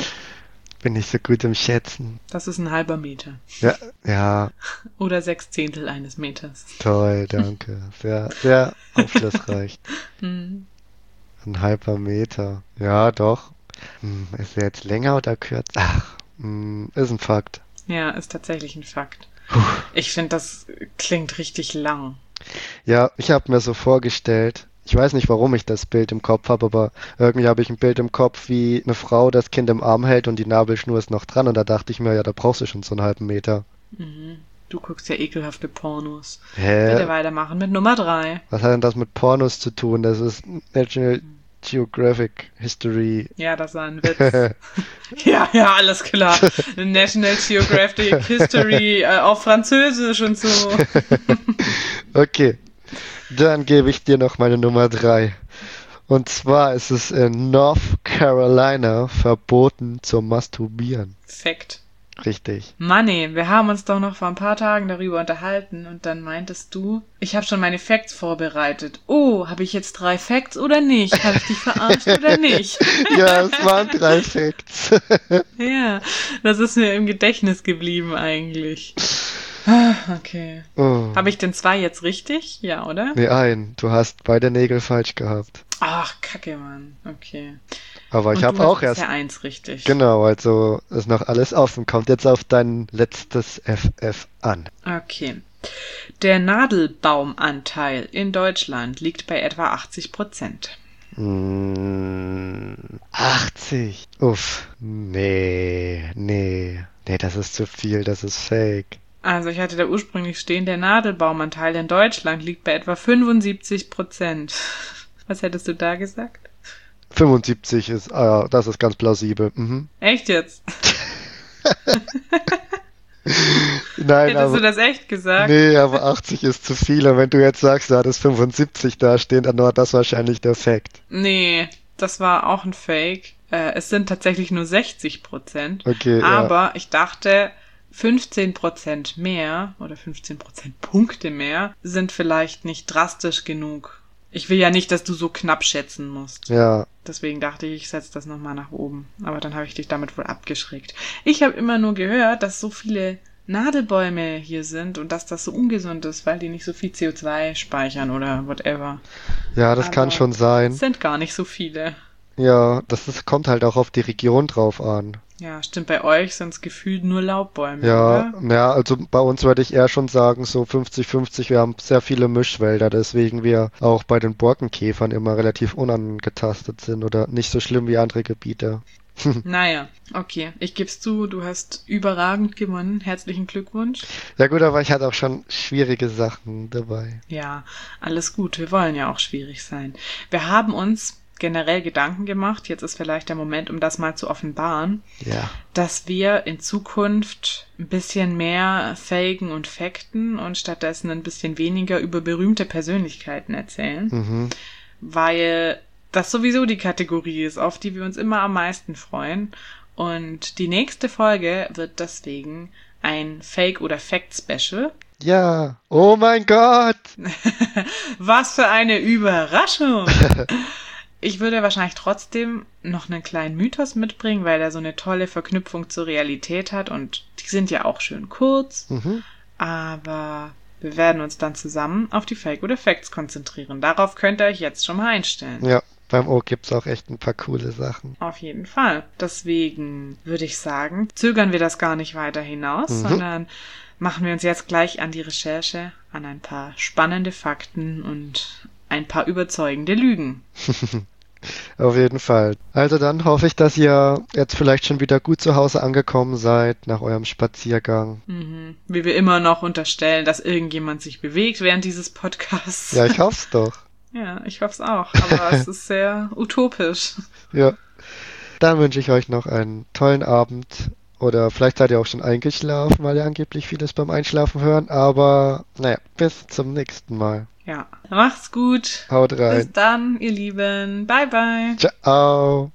A: Bin nicht so gut im Schätzen.
B: Das ist ein halber Meter.
A: Ja, ja,
B: Oder sechs Zehntel eines Meters.
A: toll, danke. Sehr, sehr aufschlussreich.
B: Hm.
A: Ein halber Meter. Ja, doch. Hm, ist er jetzt länger oder kürzer? Ach, hm, ist ein Fakt.
B: Ja, ist tatsächlich ein Fakt.
A: Puh.
B: Ich finde, das klingt richtig lang.
A: Ja, ich habe mir so vorgestellt, ich weiß nicht, warum ich das Bild im Kopf habe, aber irgendwie habe ich ein Bild im Kopf, wie eine Frau das Kind im Arm hält und die Nabelschnur ist noch dran und da dachte ich mir, ja, da brauchst du schon so einen halben Meter.
B: Mhm. Du guckst ja ekelhafte Pornos. Bitte
A: Hä?
B: weitermachen mit Nummer drei.
A: Was hat denn das mit Pornos zu tun? Das ist National Geographic History.
B: Ja, das war ein Witz. ja, ja, alles klar. National Geographic History äh, auf Französisch und so.
A: Okay, dann gebe ich dir noch meine Nummer drei. Und zwar ist es in North Carolina verboten zu masturbieren.
B: Fact.
A: Richtig.
B: Manni, wir haben uns doch noch vor ein paar Tagen darüber unterhalten und dann meintest du, ich habe schon meine Facts vorbereitet. Oh, habe ich jetzt drei Facts oder nicht? Habe ich dich verarscht oder nicht?
A: Ja, es waren drei Facts.
B: Ja, das ist mir im Gedächtnis geblieben eigentlich. Okay.
A: Oh.
B: Habe ich denn zwei jetzt richtig? Ja, oder?
A: Nee, ein. Du hast beide Nägel falsch gehabt.
B: Ach, Kacke, Mann. Okay.
A: Aber ich
B: Und
A: habe
B: du
A: auch
B: hast
A: erst...
B: ja eins richtig.
A: Genau, also ist noch alles offen. Kommt jetzt auf dein letztes F F an.
B: Okay. Der Nadelbaumanteil in Deutschland liegt bei etwa achtzig Prozent.
A: Mm, achtzig. Uff. Nee, nee. Nee, das ist zu viel, das ist fake.
B: Also ich hatte da ursprünglich stehen, der Nadelbaumanteil in Deutschland liegt bei etwa fünfundsiebzig Prozent. Was hättest du da gesagt?
A: fünfundsiebzig ist, ah, das ist ganz plausibel. Mhm.
B: Echt jetzt?
A: Nein,
B: Hättest
A: aber,
B: du das echt gesagt?
A: nee, aber achtzig ist zu viel. Und wenn du jetzt sagst, du hattest fünfundsiebzig da stehen, dann war das wahrscheinlich der Fact.
B: Nee, das war auch ein Fake. Äh, es sind tatsächlich nur sechzig Prozent.
A: Okay,
B: aber
A: ja.
B: ich dachte, fünfzehn Prozent mehr oder fünfzehn Prozent Punkte mehr sind vielleicht nicht drastisch genug. Ich will ja nicht, dass du so knapp schätzen musst.
A: Ja.
B: Deswegen dachte ich, ich setze das nochmal nach oben. Aber dann habe ich dich damit wohl abgeschreckt. Ich habe immer nur gehört, dass so viele Nadelbäume hier sind und dass das so ungesund ist, weil die nicht so viel C O zwei speichern oder whatever.
A: Ja, das
B: Aber
A: kann schon sein.
B: es sind gar nicht so viele.
A: Ja, das ist, kommt halt auch auf die Region drauf an.
B: Ja, stimmt, bei euch sind es gefühlt nur Laubbäume,
A: Ja,
B: oder?
A: ja, also bei uns würde ich eher schon sagen, so fünfzig fünfzig, wir haben sehr viele Mischwälder, deswegen wir auch bei den Borkenkäfern immer relativ unangetastet sind oder nicht so schlimm wie andere Gebiete.
B: Naja, okay, ich geb's zu, du hast überragend gewonnen. Herzlichen Glückwunsch.
A: Ja gut, aber ich hatte auch schon schwierige Sachen dabei.
B: Ja, alles gut, wir wollen ja auch schwierig sein. Wir haben uns generell Gedanken gemacht, jetzt ist vielleicht der Moment, um das mal zu offenbaren,
A: Ja.
B: dass wir in Zukunft ein bisschen mehr faken und fakten und stattdessen ein bisschen weniger über berühmte Persönlichkeiten erzählen,
A: Mhm.
B: weil das sowieso die Kategorie ist, auf die wir uns immer am meisten freuen. Und die nächste Folge wird deswegen ein Fake- oder Fact-Special.
A: Ja. Oh mein Gott.
B: Was für eine Überraschung! Ich würde wahrscheinlich trotzdem noch einen kleinen Mythos mitbringen, weil er so eine tolle Verknüpfung zur Realität hat und die sind ja auch schön kurz,
A: Mhm.
B: aber wir werden uns dann zusammen auf die Fake oder Facts konzentrieren. Darauf könnt ihr euch jetzt schon mal einstellen.
A: Ja, beim O gibt's auch echt ein paar coole Sachen.
B: Auf jeden Fall. Deswegen würde ich sagen, zögern wir das gar nicht weiter hinaus,
A: Mhm.
B: sondern machen wir uns jetzt gleich an die Recherche, an ein paar spannende Fakten und ein paar überzeugende Lügen.
A: Auf jeden Fall. Also dann hoffe ich, dass ihr jetzt vielleicht schon wieder gut zu Hause angekommen seid nach eurem Spaziergang.
B: Mhm. Wie wir immer noch unterstellen, dass irgendjemand sich bewegt während dieses Podcasts.
A: Ja, ich hoff's doch.
B: Ja, ich hoffe es auch, aber es ist sehr utopisch.
A: Ja. Dann wünsche ich euch noch einen tollen Abend. Oder vielleicht seid ihr auch schon eingeschlafen, weil ihr angeblich vieles beim Einschlafen hören. Aber naja, bis zum nächsten Mal.
B: Ja, macht's gut.
A: Haut rein.
B: Bis dann, ihr Lieben. Bye, bye.
A: Ciao.